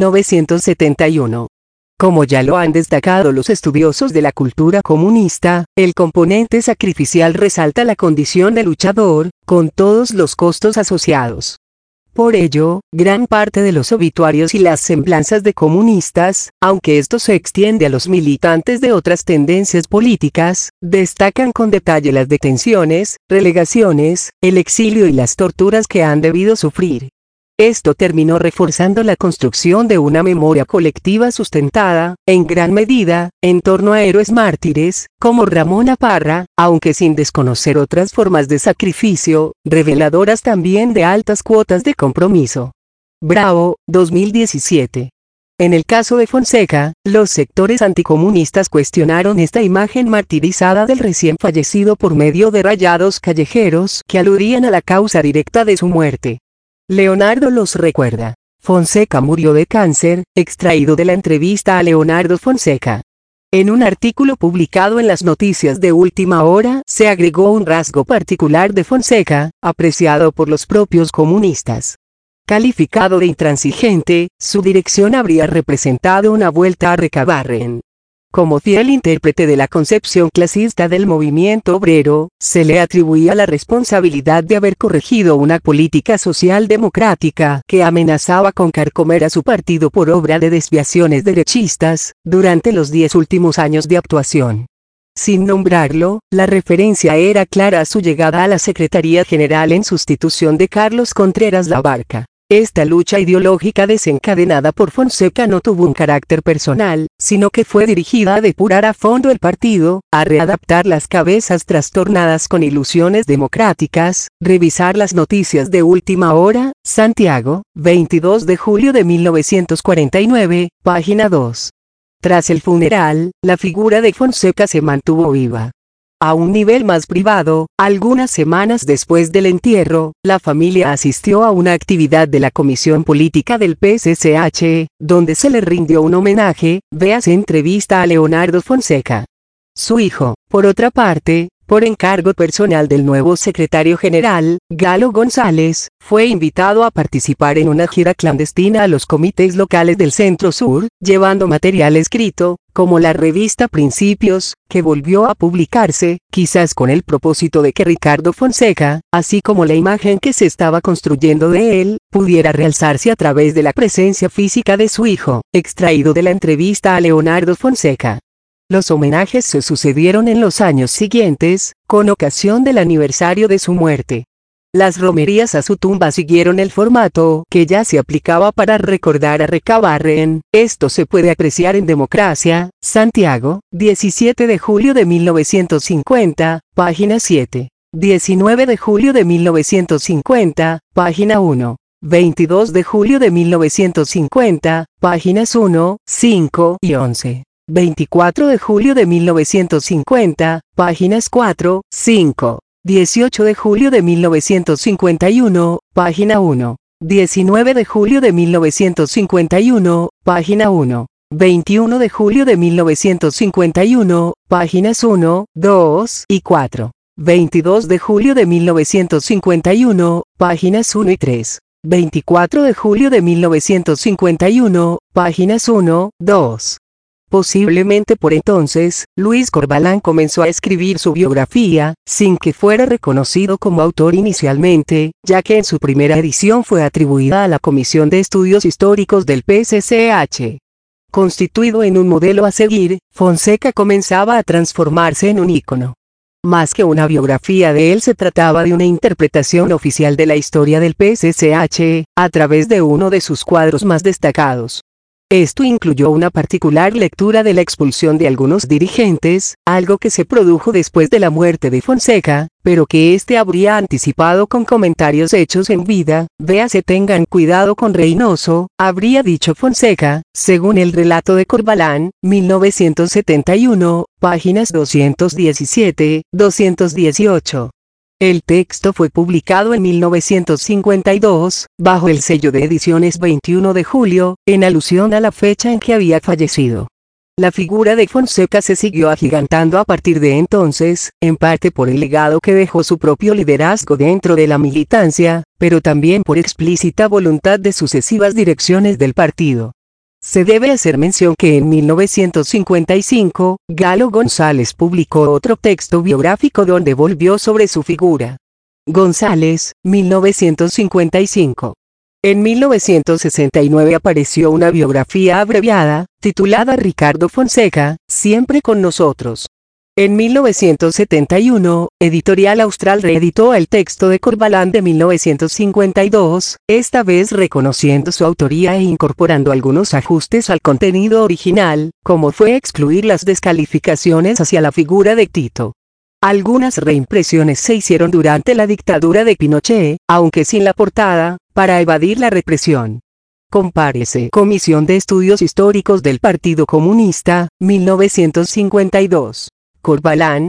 Speaker 1: 1971. Como ya lo han destacado los estudiosos de la cultura comunista, el componente sacrificial resalta la condición de luchador, con todos los costos asociados. Por ello, gran parte de los obituarios y las semblanzas de comunistas, aunque esto se extiende a los militantes de otras tendencias políticas, destacan con detalle las detenciones, relegaciones, el exilio y las torturas que han debido sufrir. Esto terminó reforzando la construcción de una memoria colectiva sustentada, en gran medida, en torno a héroes mártires, como Ramón Parra, aunque sin desconocer otras formas de sacrificio, reveladoras también de altas cuotas de compromiso. Bravo, 2017. En el caso de Fonseca, los sectores anticomunistas cuestionaron esta imagen martirizada del recién fallecido por medio de rayados callejeros que aludían a la causa directa de su muerte. Leonardo los recuerda. Fonseca murió de cáncer, extraído de la entrevista a Leonardo Fonseca. En un artículo publicado en las Noticias de Última Hora se agregó un rasgo particular de Fonseca, apreciado por los propios comunistas. Calificado de intransigente, su dirección habría representado una vuelta a Recabarren. Como fiel intérprete de la concepción clasista del movimiento obrero, se le atribuía la responsabilidad de haber corregido una política social democrática que amenazaba con carcomer a su partido por obra de desviaciones derechistas, durante los 10 últimos años de actuación. Sin nombrarlo, la referencia era clara a su llegada a la Secretaría General en sustitución de Carlos Contreras Labarca. Esta lucha ideológica desencadenada por Fonseca no tuvo un carácter personal, sino que fue dirigida a depurar a fondo el partido, a readaptar las cabezas trastornadas con ilusiones democráticas, revisar las noticias de Última Hora, Santiago, 22 de julio de 1949, página 2. Tras el funeral, la figura de Fonseca se mantuvo viva. A un nivel más privado, algunas semanas después del entierro, la familia asistió a una actividad de la Comisión Política del PSCH, donde se le rindió un homenaje. Véase entrevista a Leonardo Fonseca. Su hijo, por otra parte, por encargo personal del nuevo secretario general, Galo González, fue invitado a participar en una gira clandestina a los comités locales del Centro Sur, llevando material escrito, como la revista Principios, que volvió a publicarse, quizás con el propósito de que Ricardo Fonseca, así como la imagen que se estaba construyendo de él, pudiera realzarse a través de la presencia física de su hijo, extraído de la entrevista a Leonardo Fonseca. Los homenajes se sucedieron en los años siguientes, con ocasión del aniversario de su muerte. Las romerías a su tumba siguieron el formato que ya se aplicaba para recordar a Recabarren. Esto se puede apreciar en Democracia, Santiago, 17 de julio de 1950, página 7. 19 de julio de 1950, página 1. 22 de julio de 1950, páginas 1, 5 y 11. 24 de julio de 1950, páginas 4, 5. 18 de julio de 1951, página 1. 19 de julio de 1951, página 1. 21 de julio de 1951, páginas 1, 2 y 4. 22 de julio de 1951, páginas 1 y 3. 24 de julio de 1951, páginas 1, 2. Posiblemente por entonces, Luis Corvalán comenzó a escribir su biografía, sin que fuera reconocido como autor inicialmente, ya que en su primera edición fue atribuida a la Comisión de Estudios Históricos del PSCH. Constituido en un modelo a seguir, Fonseca comenzaba a transformarse en un ícono. Más que una biografía de él, se trataba de una interpretación oficial de la historia del PSCH, a través de uno de sus cuadros más destacados. Esto incluyó una particular lectura de la expulsión de algunos dirigentes, algo que se produjo después de la muerte de Fonseca, pero que éste habría anticipado con comentarios hechos en vida. Véase: tengan cuidado con Reynoso, habría dicho Fonseca, según el relato de Corvalán, 1971, páginas 217, 218. El texto fue publicado en 1952, bajo el sello de Ediciones 21 de julio, en alusión a la fecha en que había fallecido. La figura de Fonseca se siguió agigantando a partir de entonces, en parte por el legado que dejó su propio liderazgo dentro de la militancia, pero también por explícita voluntad de sucesivas direcciones del partido. Se debe hacer mención que en 1955, Galo González publicó otro texto biográfico donde volvió sobre su figura. González, 1955. En 1969 apareció una biografía abreviada, titulada Ricardo Fonseca, siempre con nosotros. En 1971, Editorial Austral reeditó el texto de Corvalán de 1952, esta vez reconociendo su autoría e incorporando algunos ajustes al contenido original, como fue excluir las descalificaciones hacia la figura de Tito. Algunas reimpresiones se hicieron durante la dictadura de Pinochet, aunque sin la portada, para evadir la represión. Compárese Comisión de Estudios Históricos del Partido Comunista, 1952. Corvalán,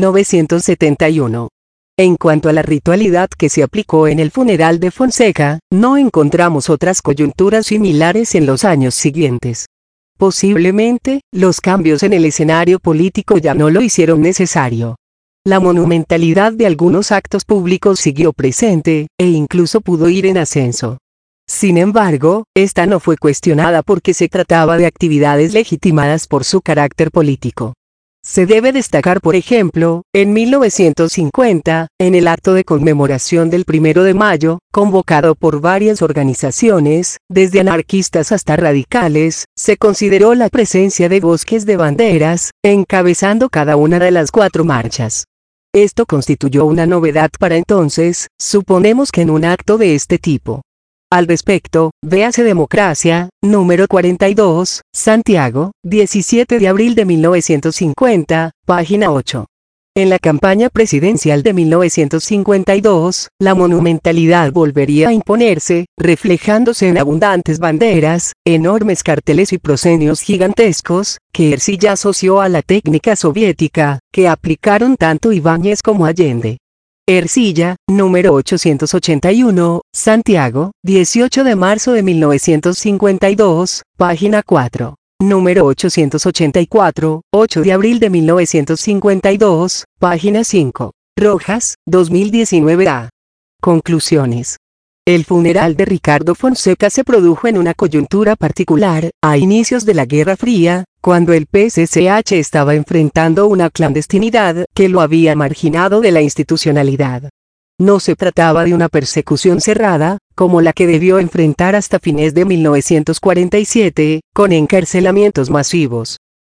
Speaker 1: 1971. En cuanto a la ritualidad que se aplicó en el funeral de Fonseca, no encontramos otras coyunturas similares en los años siguientes. Posiblemente, los cambios en el escenario político ya no lo hicieron necesario. La monumentalidad de algunos actos públicos siguió presente, e incluso pudo ir en ascenso. Sin embargo, esta no fue cuestionada porque se trataba de actividades legitimadas por su carácter político. Se debe destacar, por ejemplo, en 1950, en el acto de conmemoración del 1 de mayo, convocado por varias organizaciones, desde anarquistas hasta radicales, se consideró la presencia de bosques de banderas, encabezando cada una de las 4 marchas. Esto constituyó una novedad para entonces, suponemos que en un acto de este tipo. Al respecto, véase Democracia, número 42, Santiago, 17 de abril de 1950, página 8. En la campaña presidencial de 1952, la monumentalidad volvería a imponerse, reflejándose en abundantes banderas, enormes carteles y proscenios gigantescos, que Ercilla asoció a la técnica soviética, que aplicaron tanto Ibáñez como Allende. Ercilla, número 881, Santiago, 18 de marzo de 1952, página 4. Número 884, 8 de abril de 1952, página 5. Rojas, 2019a. Conclusiones. El funeral de Ricardo Fonseca se produjo en una coyuntura particular, a inicios de la Guerra Fría, cuando el PSCH estaba enfrentando una clandestinidad que lo había marginado de la institucionalidad. No se trataba de una persecución cerrada, como la que debió enfrentar hasta fines de 1947, con encarcelamientos masivos.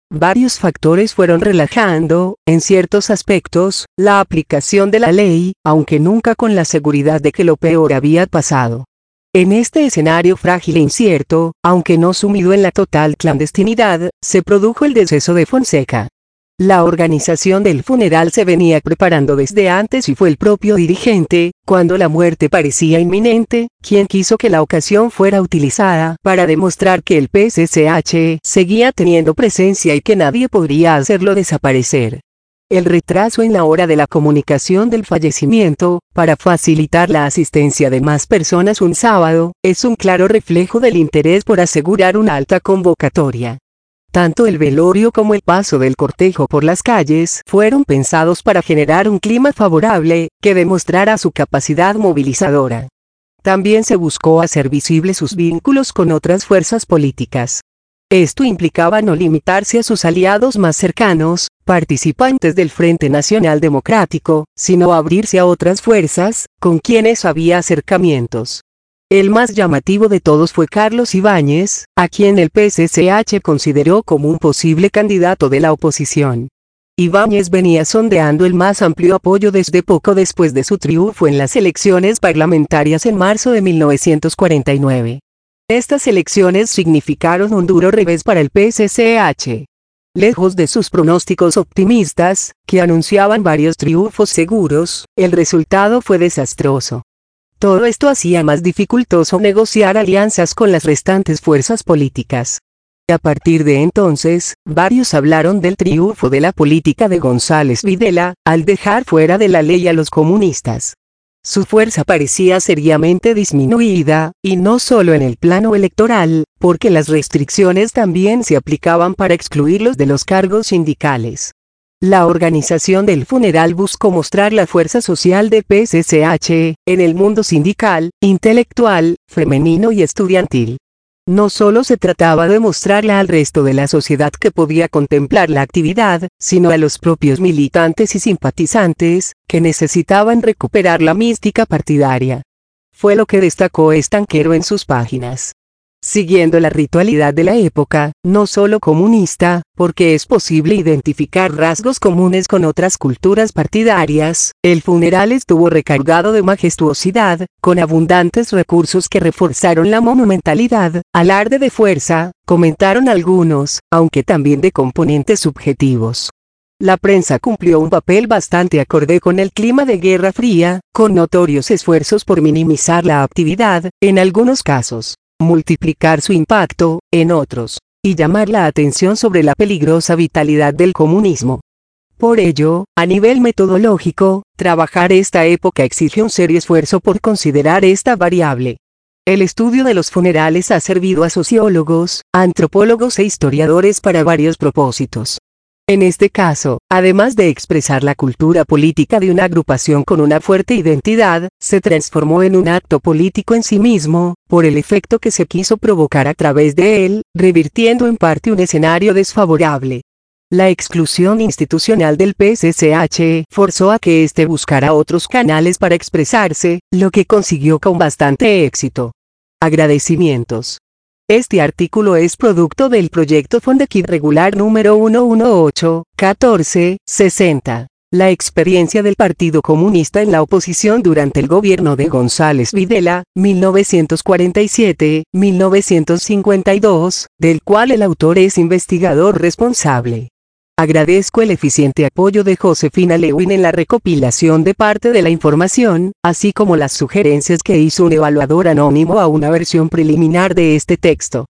Speaker 1: Varios factores fueron relajando, en ciertos aspectos, la aplicación de la ley, aunque nunca con la seguridad de que lo peor había pasado. En este escenario frágil e incierto, aunque no sumido en la total clandestinidad, se produjo el deceso de Fonseca. La organización del funeral se venía preparando desde antes y fue el propio dirigente, cuando la muerte parecía inminente, quien quiso que la ocasión fuera utilizada para demostrar que el PSCH seguía teniendo presencia y que nadie podría hacerlo desaparecer. El retraso en la hora de la comunicación del fallecimiento, para facilitar la asistencia de más personas un sábado, es un claro reflejo del interés por asegurar una alta convocatoria. Tanto el velorio como el paso del cortejo por las calles fueron pensados para generar un clima favorable, que demostrara su capacidad movilizadora. También se buscó hacer visibles sus vínculos con otras fuerzas políticas. Esto implicaba no limitarse a sus aliados más cercanos, participantes del Frente Nacional Democrático, sino abrirse a otras fuerzas, con quienes había acercamientos. El más llamativo de todos fue Carlos Ibáñez, a quien el PSCH consideró como un posible candidato de la oposición. Ibáñez venía sondeando el más amplio apoyo desde poco después de su triunfo en las elecciones parlamentarias en marzo de 1949. Estas elecciones significaron un duro revés para el PSCH. Lejos de sus pronósticos optimistas, que anunciaban varios triunfos seguros, el resultado fue desastroso. Todo esto hacía más dificultoso negociar alianzas con las restantes fuerzas políticas. A partir de entonces, varios hablaron del triunfo de la política de González Videla, al dejar fuera de la ley a los comunistas. Su fuerza parecía seriamente disminuida, y no solo en el plano electoral, porque las restricciones también se aplicaban para excluirlos de los cargos sindicales. La organización del funeral buscó mostrar la fuerza social de PSCH, en el mundo sindical, intelectual, femenino y estudiantil. No solo se trataba de mostrarla al resto de la sociedad que podía contemplar la actividad, sino a los propios militantes y simpatizantes, que necesitaban recuperar la mística partidaria. Fue lo que destacó Estanquero en sus páginas. Siguiendo la ritualidad de la época, no solo comunista, porque es posible identificar rasgos comunes con otras culturas partidarias, el funeral estuvo recargado de majestuosidad, con abundantes recursos que reforzaron la monumentalidad, alarde de fuerza, comentaron algunos, aunque también de componentes subjetivos. La prensa cumplió un papel bastante acorde con el clima de Guerra Fría, con notorios esfuerzos por minimizar la actividad, en algunos casos, multiplicar su impacto, en otros, y llamar la atención sobre la peligrosa vitalidad del comunismo. Por ello, a nivel metodológico, trabajar esta época exige un serio esfuerzo por considerar esta variable. El estudio de los funerales ha servido a sociólogos, antropólogos e historiadores para varios propósitos. En este caso, además de expresar la cultura política de una agrupación con una fuerte identidad, se transformó en un acto político en sí mismo, por el efecto que se quiso provocar a través de él, revirtiendo en parte un escenario desfavorable. La exclusión institucional del PSCH forzó a que éste buscara otros canales para expresarse, lo que consiguió con bastante éxito. Agradecimientos. Este artículo es producto del proyecto Fondekid regular número 118-14-60. La experiencia del Partido Comunista en la oposición durante el gobierno de González Videla, 1947-1952, del cual el autor es investigador responsable. Agradezco el eficiente apoyo de Josefina Lewin en la recopilación de parte de la información, así como las sugerencias que hizo un evaluador anónimo a una versión preliminar de este texto.